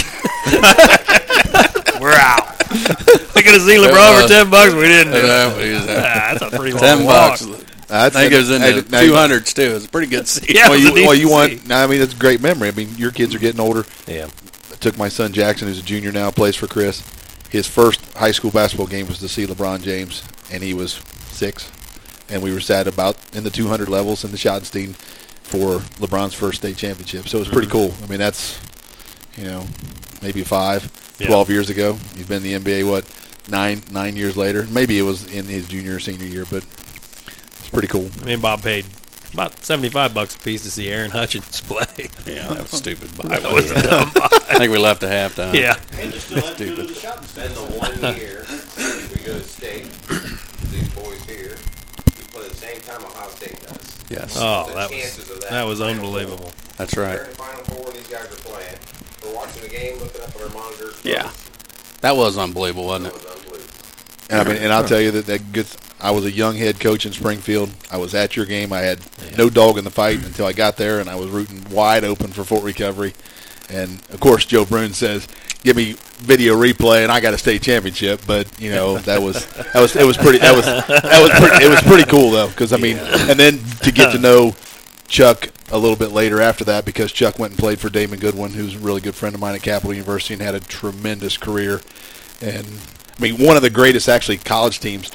We're out. We could have seen LeBron for ten bucks. We didn't. Do it. Ah, that's a pretty long Ten walk. bucks. Uh, I think it was in the now- two hundreds too. It was a pretty good seat. Yeah, well, it was you, a decent well, you want. seat. I mean, it's a great memory. I mean, your kids are getting older. Yeah. I took my son Jackson, who's a junior now, plays for Chris. His first high school basketball game was to see LeBron James, and he was six. And we were sat about in the two hundred levels in the Schottenstein for LeBron's first state championship. So it was pretty cool. I mean, that's, you know, maybe five, Yeah. twelve years ago. He's been in the N B A, what, nine nine years later? Maybe it was in his junior or senior year, but it's pretty cool. Me and Bob paid about seventy-five bucks a piece to see Aaron Hutchins play. Yeah, that was stupid. That was a dumb buy. I think we left at halftime. Yeah. And you still have to go to the shopping Then center. the one year we go to state, these boys here, we play the same time Ohio State does. Yes. Oh, The that chances was of that that was Final unbelievable. That's They're right. in the Final Four when these guys are playing. We're watching the game, looking up at our monitors. Yeah. That was unbelievable, wasn't That it? was unbelievable. And I mean, and I'll tell you that that good. I was a young head coach in Springfield. I was at your game. I had no dog in the fight until I got there, and I was rooting wide open for Fort Recovery. And of course, Joe Brune says, "Give me video replay," and I got a state championship. But you know, that was that was it was pretty that was that was pretty, it was pretty cool though, because I mean, and then to get to know Chuck a little bit later after that, because Chuck went and played for Damon Goodwin, who's a really good friend of mine at Capital University and had a tremendous career. And I mean, one of the greatest actually college teams.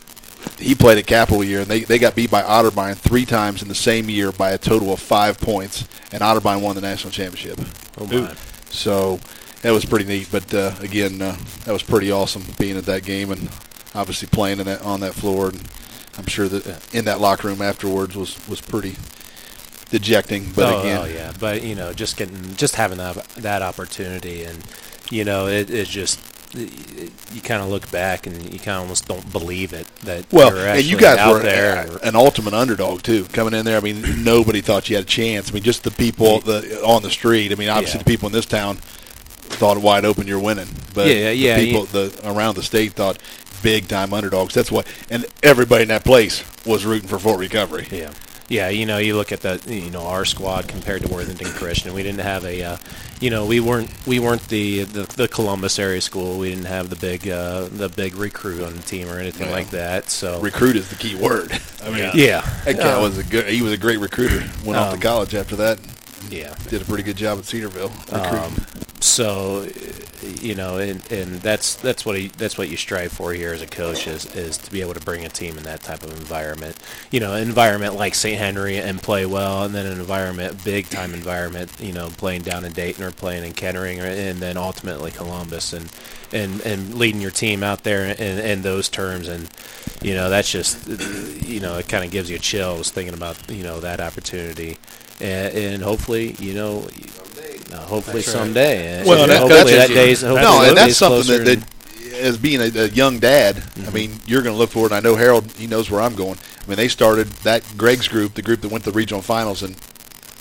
He played at Capital a year, and they, they got beat by Otterbein three times in the same year by a total of five points, and Otterbein won the national championship. Oh my. So that was pretty neat. But uh, again, uh, that was pretty awesome being at that game and obviously playing in that on that floor. And I'm sure that in that locker room afterwards was, was pretty dejecting. But oh, again, oh, yeah, but you know, just getting, just having that that opportunity, and you know, it, it's just you kind of look back and you kind of almost don't believe it that well, you're and actually you guys out were there. a- an ultimate underdog too, coming in there. I mean, nobody thought you had a chance. I mean, just the people the, on the street. I mean, obviously Yeah. the people in this town thought wide open you're winning, but Yeah, yeah, the people the around the state thought big time underdogs. That's what, and everybody in that place was rooting for Fort Recovery. Yeah. Yeah, you know, you look at the, you know, our squad compared to Worthington Christian. We didn't have a, uh, you know, we weren't we weren't the, the the Columbus area school. We didn't have the big uh, the big recruit on the team or anything Yeah. like that. So Recruit is the key word. I mean, yeah, that guy Um, was a good. He was a great recruiter. Went off um, to college after that. Yeah, did a pretty good job at Cedarville. recruiting. Um, so, you know, and, and that's that's what he, that's what you strive for here as a coach is is to be able to bring a team in that type of environment. You know, an environment like Saint Henry and play well, and then an environment, big time environment. You know, playing down in Dayton or playing in Kettering, or, and then ultimately Columbus, and and and leading your team out there in, in those terms. And you know, that's just, you know, it kind of gives you chills thinking about, you know, that opportunity. And, and hopefully, you know, uh, hopefully That's right. someday. And Well, and that, hopefully that's, that day's hopefully no, and that that's day's something closer that, and- that, as being a, a young dad, mm-hmm. I mean, you're going to look for it. And I know Harold, he knows where I'm going. I mean, they started that Greg's group, the group that went to the regional finals, and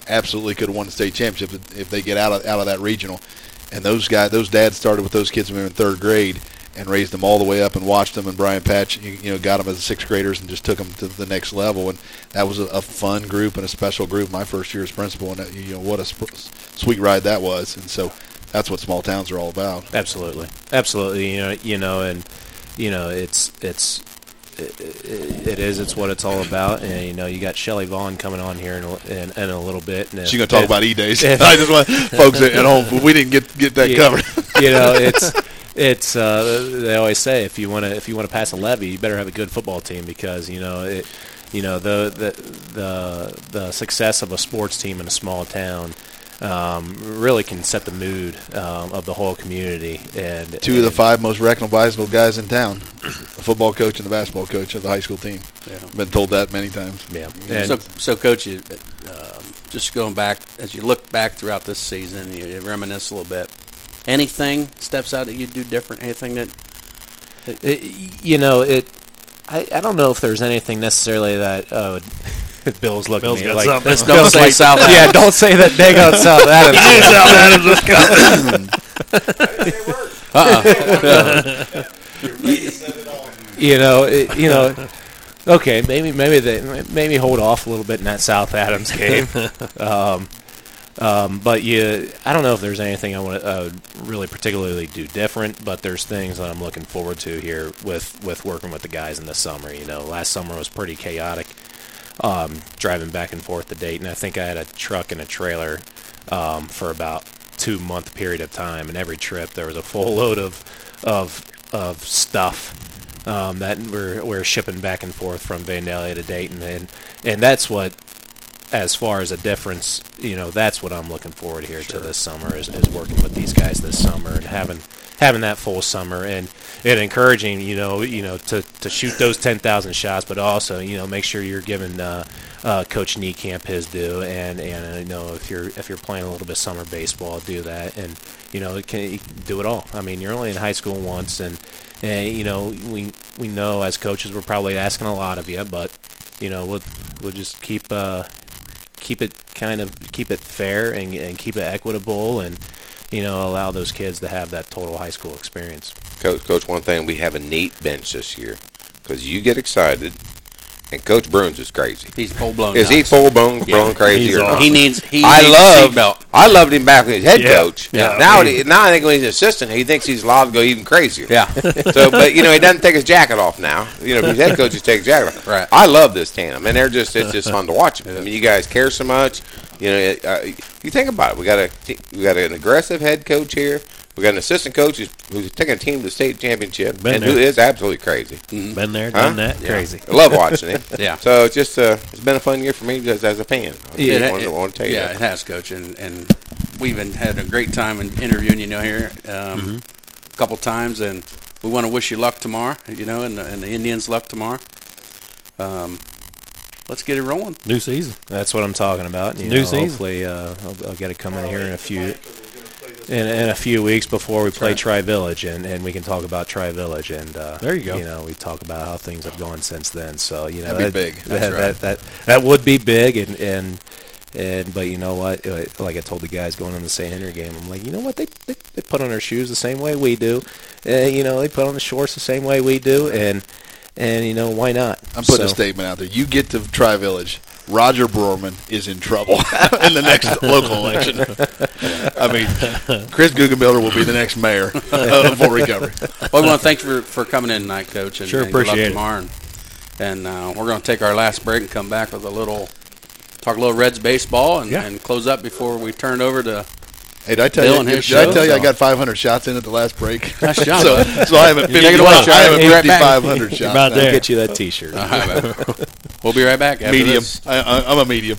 absolutely could have won the state championship if, if they get out of out of that regional. And those guys, those dads started with those kids when they were in third grade and raised them all the way up and watched them. And Brian Patch, you, you know, got them as sixth graders and just took them to the next level. And that was a, a fun group and a special group. My first year as principal, and that, you know, what a sp- sweet ride that was. And so that's what small towns are all about. Absolutely, absolutely. You know, you know, and you know, it's it's. It, it is. It's what it's all about, and you know you got Shelley Vaughn coming on here in a, in, in a little bit. And she's going to talk if, about E-Days. I just want folks at home. We didn't get get that you, covered. You know, it's it's. Uh, they always say if you want to if you want to pass a levy, you better have a good football team because you know it. You know the the the the success of a sports team in a small town. Um, really can set the mood um, of the whole community. And two and of the five most recognizable guys in town, the football coach and the basketball coach of the high school team. Yeah. Been told that many times. Yeah. And so, so, Coach, you, um, just going back, as you look back throughout this season, you, you reminisce a little bit. Anything steps out that you do different? Anything that, that it, you know, it. I, I don't know if there's anything necessarily that uh, would. Bill's looking Bill's at me got like, something. Don't Bill's say like, South Adams. Yeah, don't say that dang on South Adams. uh-uh. you know, it, you know. Okay, maybe maybe they maybe hold off a little bit in that South Adams game. um, um, but you, I don't know if there's anything I want to uh, really particularly do different. But there's things that I'm looking forward to here with with working with the guys in the summer. You know, last summer was pretty chaotic. Um, driving back and forth to Dayton. I think I had a truck and a trailer um, for about two month period of time, and every trip there was a full load of of of stuff um, that we're we're shipping back and forth from Vandalia to Dayton, and and that's what, as far as a difference, you know, that's what I'm looking forward here sure. to this summer is, is working with these guys this summer and having having that full summer and, and encouraging, you know, you know, to, to shoot those ten thousand shots, but also, you know, make sure you're giving uh, uh, Coach Niekamp his due, and and uh, you know, if you're if you're playing a little bit of summer baseball, do that, and you know, it can, you can do it all. I mean, you're only in high school once, and, and you know, we we know as coaches we're probably asking a lot of you, but you know, we'll we'll just keep uh, keep it kind of keep it fair and and keep it equitable and. You know, allow those kids to have that total high school experience. Coach, Coach, one thing, we have a neat bench this year because you get excited, and Coach Bruins is crazy. He's full blown. Is he full blown, yeah. blown crazy? He's or awesome. not? He needs. He I needs love. a seatbelt. I loved him back when he was head yeah. coach. Yeah. Now, he, now I think when he's assistant, he thinks he's allowed to go even crazier. Yeah. So, but you know, he doesn't take his jacket off now. You know, if he's head coach, he takes his jacket off. Right. I love this tandem, and they're just it's just fun to watch. I mean, you guys care so much. You know, uh, you think about it. We got a we got an aggressive head coach here. We got an assistant coach who's, who's taking a team to the state championship, Been and there. who is absolutely crazy. Mm-hmm. Been there, done huh? that, yeah. crazy. I love watching him. Yeah. So it's just uh, it's been a fun year for me just as a fan. I Yeah, just it, wanted, it, wanted to tell you yeah that. it has, Coach, and and we've been had a great time in interviewing you know here um, mm-hmm. a couple times, and we want to wish you luck tomorrow. You know, and the, and the Indians luck tomorrow. Um, let's get it rolling. New season. That's what I'm talking about. You New know, season. Hopefully, uh, I'll, I'll get it coming here in a few in, in a few weeks before we play right. Tri Village, and, and we can talk about Tri Village. And uh, there you go. You know, we talk about how things have gone since then. So you know, That'd that, be big. That, That's right. that, that that would be big, and and. And but you know what? Like I told the guys going on the Saint Henry game, I'm like, you know what? They they, they put on their shoes the same way we do. Uh, you know, they put on the shorts the same way we do, and and you know why not? I'm putting So- a statement out there. You get to Tri Village, Roger Broerman is in trouble in the next local election. I mean, Chris Guggenbuilder will be the next mayor of Fort Recovery. Well, we want to thank you for, for coming in tonight, Coach. And, Sure, and good luck appreciate it. tomorrow. And, and uh, we're going to take our last break and come back with a little, talk a little Reds baseball and, Yeah. and close up before we turn it over to Hey, did I tell Bill you? and Did, his did I show, tell you I so- got five hundred shots in at the last break? Nice job, so, bud. so I have a Take it fifty, away, I Charlie. have Be right back. fifty-five hundred shots. About now. there. Get you that T-shirt. All right, we'll be right back after Medium. this. I, I, I'm a medium.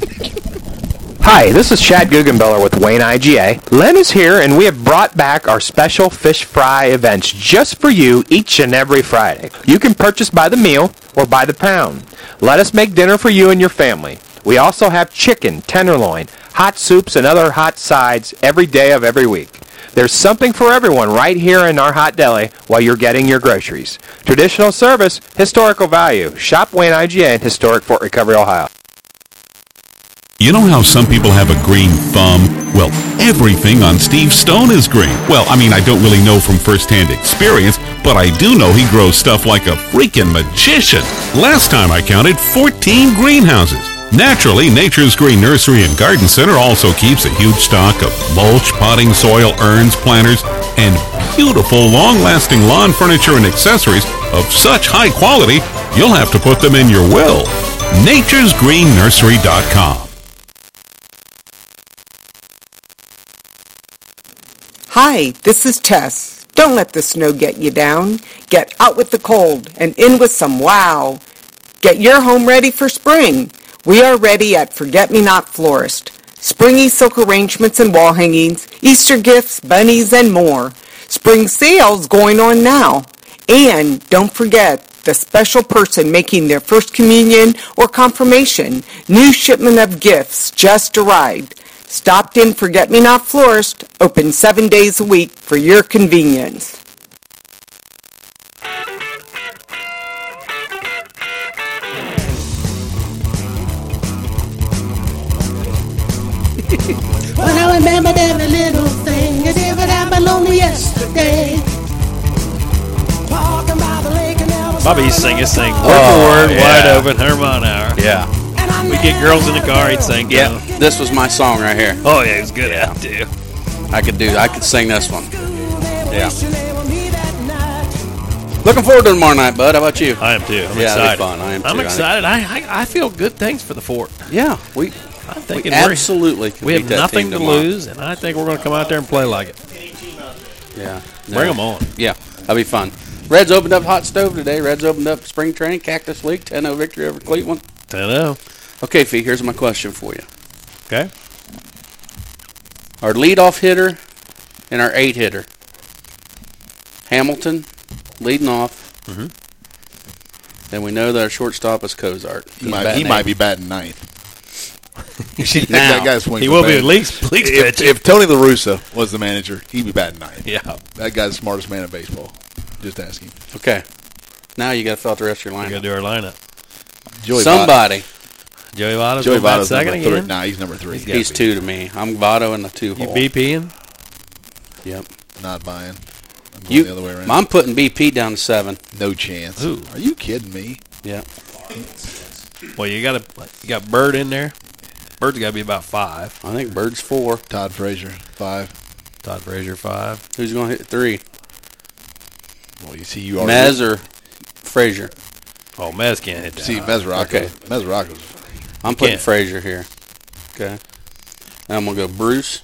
Hi, this is Chad Guggenbeller with Wayne I G A. Len is here, and we have brought back our special fish fry events just for you each and every Friday. You can purchase by the meal or by the pound. Let us make dinner for you and your family. We also have chicken, tenderloin, hot soups, and other hot sides every day of every week. There's something for everyone right here in our hot deli while you're getting your groceries. Traditional service, historical value. Shop Wayne I G A in historic Fort Recovery, Ohio. You know how some people have a green thumb? Well, everything on Steve Stone is green. Well, I mean, I don't really know from first-hand experience, but I do know he grows stuff like a freaking magician. Last time I counted fourteen greenhouses. Naturally, Nature's Green Nursery and Garden Center also keeps a huge stock of mulch, potting soil, urns, planters, and beautiful, long-lasting lawn furniture and accessories of such high quality, you'll have to put them in your will. Nature's Green Nursery dot com. Hi, this is Tess. Don't let the snow get you down. Get out with the cold and in with some wow. Get your home ready for spring. We are ready at Forget Me Not Florist. Springy silk arrangements and wall hangings, Easter gifts, bunnies, and more. Spring sales going on now. And don't forget the special person making their first communion or confirmation. New shipment of gifts just arrived. Stopped in Forget Me Not Florist, open seven days a week for your convenience. Well, I remember every little thing as if it happened only yesterday. Talking about the lake and never Bobby used to sing his thing, word Oh, for word, yeah. wide open, Herman hour. Yeah. We get girls in the car, he'd sing. Yeah, down. this was my song right here. Oh, yeah, he was good at it, too. I could do. I could sing this one. Yeah. Looking forward to tomorrow night, bud. How about you? I am too. I'm yeah, excited. it'll be fun. I am too. I'm I think. excited. I, I I feel good things for the Fort. Yeah, we. I'm thinking we we're- absolutely can We beat have that nothing team to tomorrow. lose, and I think we're going to come out there and play like it. Yeah. Bring 'em on. Yeah, that'll be fun. Reds opened up hot stove today. Reds opened up spring training, Cactus League, ten oh victory over Cleveland. ten oh. Okay, Fee, here's my question for you. Okay. Our leadoff hitter and our eight hitter. Hamilton leading off. Mm-hmm. And we know that our shortstop is Cozart. He might, he might be batting ninth. You see, Now. that guy swings. He the will be bat. at least- at least if, pitching. if Tony La Russa was the manager, he'd be batting ninth. Yeah. That guy's the smartest man in baseball. Just ask him. Okay. Now you got to fill out the rest of your lineup. We got to do our lineup. Joey Somebody. Joey Votto's Joey going back Votto's second number three. again? Nah, he's number three. He's gotta He's be. two to me. I'm Votto in the two You hole. BPing? Yep. Not buying. I'm going You, the other way around. I'm putting B P down to seven. No chance. Who? Are you kidding me? Yeah. Well, you got to you got Bird in there. Bird's got to be about five. I think Bird's four. Todd Frazier, five. Todd Frazier, five. Who's going to hit three? Well, you see, you are. Mez or Frazier? Oh, Mez can't hit that. See, Mesoraco. Okay. Mesoraco's. I'm You putting can't. Frazier here. Okay. Now I'm going to go Bruce,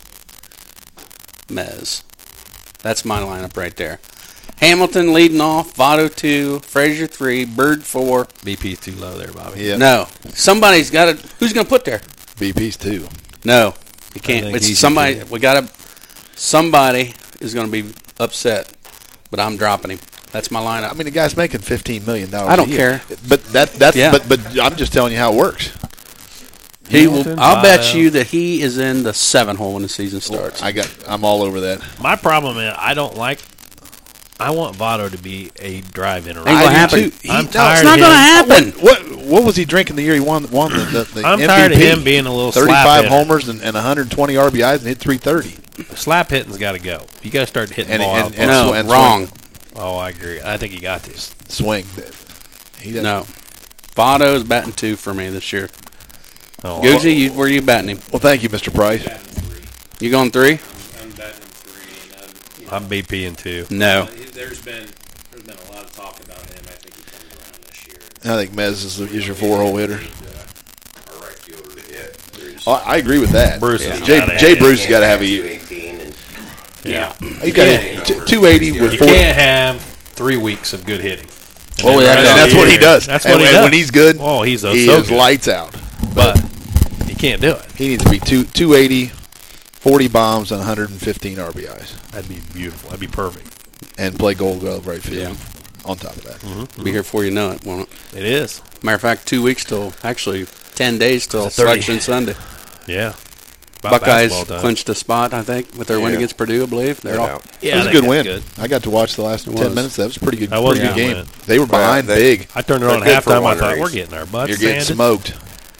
Mez. That's my lineup right there. Hamilton leading off, Votto two, Frazier three, Bird four. B P's too low there, Bobby. Yeah. No. Somebody's got to. Who's going to put there? B P's two. No. You can't. think It's he's somebody. your We got to. Somebody is going to be upset, but I'm dropping him. That's my lineup. I mean, the guy's making fifteen million dollars. I don't a year. care. But that that's Yeah. but but I'm just telling you how it works. He will. Hamilton, I'll bet Votto. you that he is in the seven hole when the season starts. I got. I'm all over that. My problem is I don't like. I want Votto to be a drive-in. Ain't gonna I do happen. too. He- I'm no, tired it's not of going to him. happen. What what was he drinking the year he won won the, the, the I'm M V P? tired of him being a little slap thirty-five hitter. homers and, and one hundred twenty R B Is and hit three thirty. Slap hitting's got to go. You got to start hitting And- the ball and- out. and No, sw- and wrong. Oh, I agree. I think you got to. Swing. He doesn't- No. Votto's batting two for me this year. Oh, Googsy, you, where you batting him? Well, thank you, Mister Price. You going three? I'm batting him three. And I'm B P in two. No. uh, there's been there's been a lot of talk about him. I think he comes around this year. I think Mez is, is your four-hole hitter. Our right fielder to hit. Oh, I agree with that. Bruce Yeah. has Jay, gotta Jay hit. Bruce has got to have a year. Yeah. He's got Yeah. t- two eighty with You four. can't have three weeks of good hitting. And Oh, then yeah, the and rest of that's the what he year- does. That's And what he when- does. when he's good, oh, he's a, he so is good. lights out. But he can't do it. He needs to be two, 280, forty bombs, and one hundred fifteen R B Is. That'd be beautiful. That'd be perfect. And play Gold Glove right field. Yeah. On top of that. Mm-hmm. Be here before you know it, won't it? It is. Matter of fact, two weeks till, actually, ten days till It's a thirty. Selection Sunday. Yeah. About Buckeyes basketball time. clinched a spot, I think, with their win Yeah. against Purdue, I believe. They're No all, doubt. Yeah, it was I a think good that's win. good. I got to watch the last It ten was. minutes. That was a pretty good, That was pretty a good good game. win. They were Well, behind they- big. I turned They're around good at for halftime. I one thought race. we're getting our butts You're getting sanded. smoked.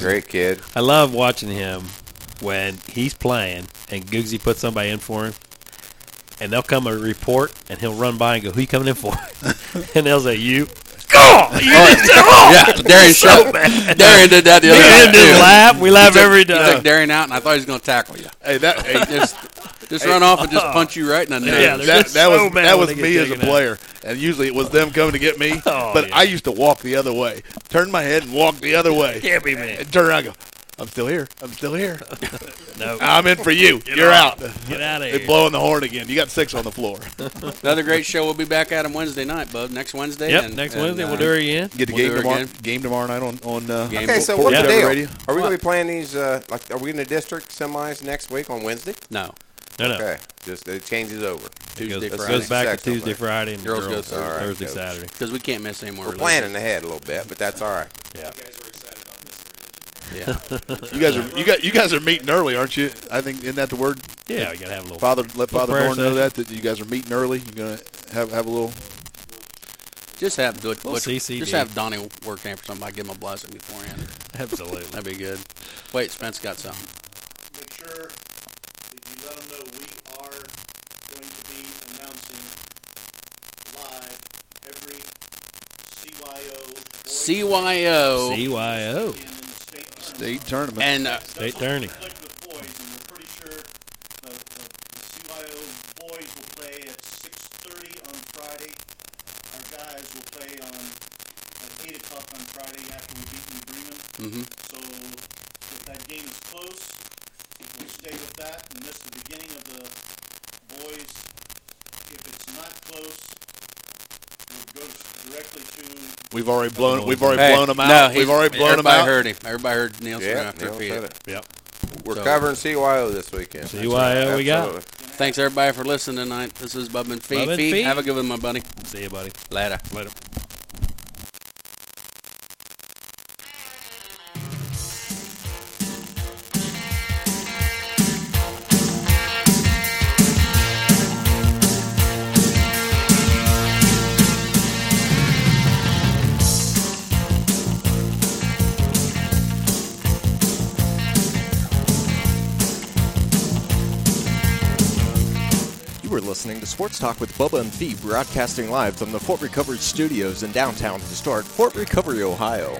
great kid. I love watching him when he's playing and Googsy puts somebody in for him, and they'll come a report, and he'll run by and go, "Who you coming in for?" And they'll say, "You." Oh, you Oh, did it wrong. yeah, Darian so shot- bad. Darian did that the other Me night, and him too. laugh. We laugh He took- every he time. took Darian out, and I thought he was going to tackle you. Hey, that hey, Just- Just run off and just punch you right in the nose. Yeah, that, that was that was me as a player, and usually it was them coming to get me. Oh, but yeah. I used to walk the other way, turn my head and walk the other way. Can't be me. And turn around and go, I'm still here. I'm still here. No. I'm in for you. Get You're out. out. Get out of They're here. blowing the horn again. You got six on the floor. Another great show. We'll be back at them Wednesday night, bud. Next Wednesday. Yep, and, next and, Wednesday uh, we'll do it again. Get a We'll game do it tomorrow. again. Game tomorrow night on on. Uh, Game Okay, so Fort what's the Recovery deal? Radio. Are we going to be playing these? Uh, like, are we in the district semis next week on Wednesday? No. No, no. Okay, just it changes over. Tuesday, It goes, Friday. goes back to Sectional Tuesday, thing. Friday, and Girls go girls, Thursday. All right, Thursday, coach. Saturday. Because we can't miss any more. We're releases. planning ahead a little bit, but that's all right. Yeah. Yeah. You guys are you got you guys are meeting early, aren't you? I think isn't that the word? Yeah, we gotta have a little. Father, let Father prayer Thorne know session. that that you guys are meeting early. You're gonna have have a little. Just have do it. Little C C D. Just have Donnie work in for somebody. Give him a blessing beforehand. Absolutely. That'd be good. Wait, Spence got something. Make sure that you let them know we are going to be announcing live every C Y O C Y O. C Y O. State tournament. And uh, State tourney. Conflict with boys, and we're pretty sure the, the, the C Y O boys will play at six thirty on Friday. Our guys will play on at eight o'clock on Friday after we beat New Bremen. Mhm. So if that game is close, we'll stay with that and miss the beginning of the boys. If it's not close, we'll go directly to. We've already blown. We've already Hey, blown them no, out. he's- We've already blown them everybody out. heard him. Everybody heard Neil Yeah, after Neil feed said it. it. Yep. We're So- covering C Y O this weekend. C Y O we got. Absolutely. Thanks everybody for listening tonight. This is Bub and Feed. Bub and Feed. Feed. Have a good one, my buddy. See you, buddy. Later. Later. You were listening to Sports Talk with Bubba and Fee, broadcasting live from the Fort Recovery Studios in downtown historic Fort Recovery, Ohio.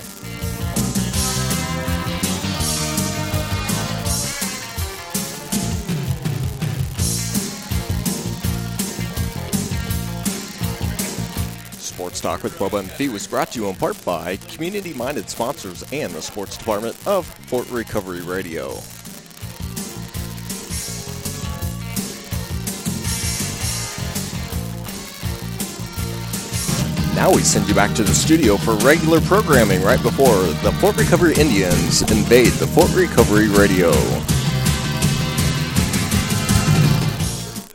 Sports Talk with Bubba and Fee was brought to you in part by community-minded sponsors and the sports department of Fort Recovery Radio. Now we send you back to the studio for regular programming right before the Fort Recovery Indians invade the Fort Recovery Radio.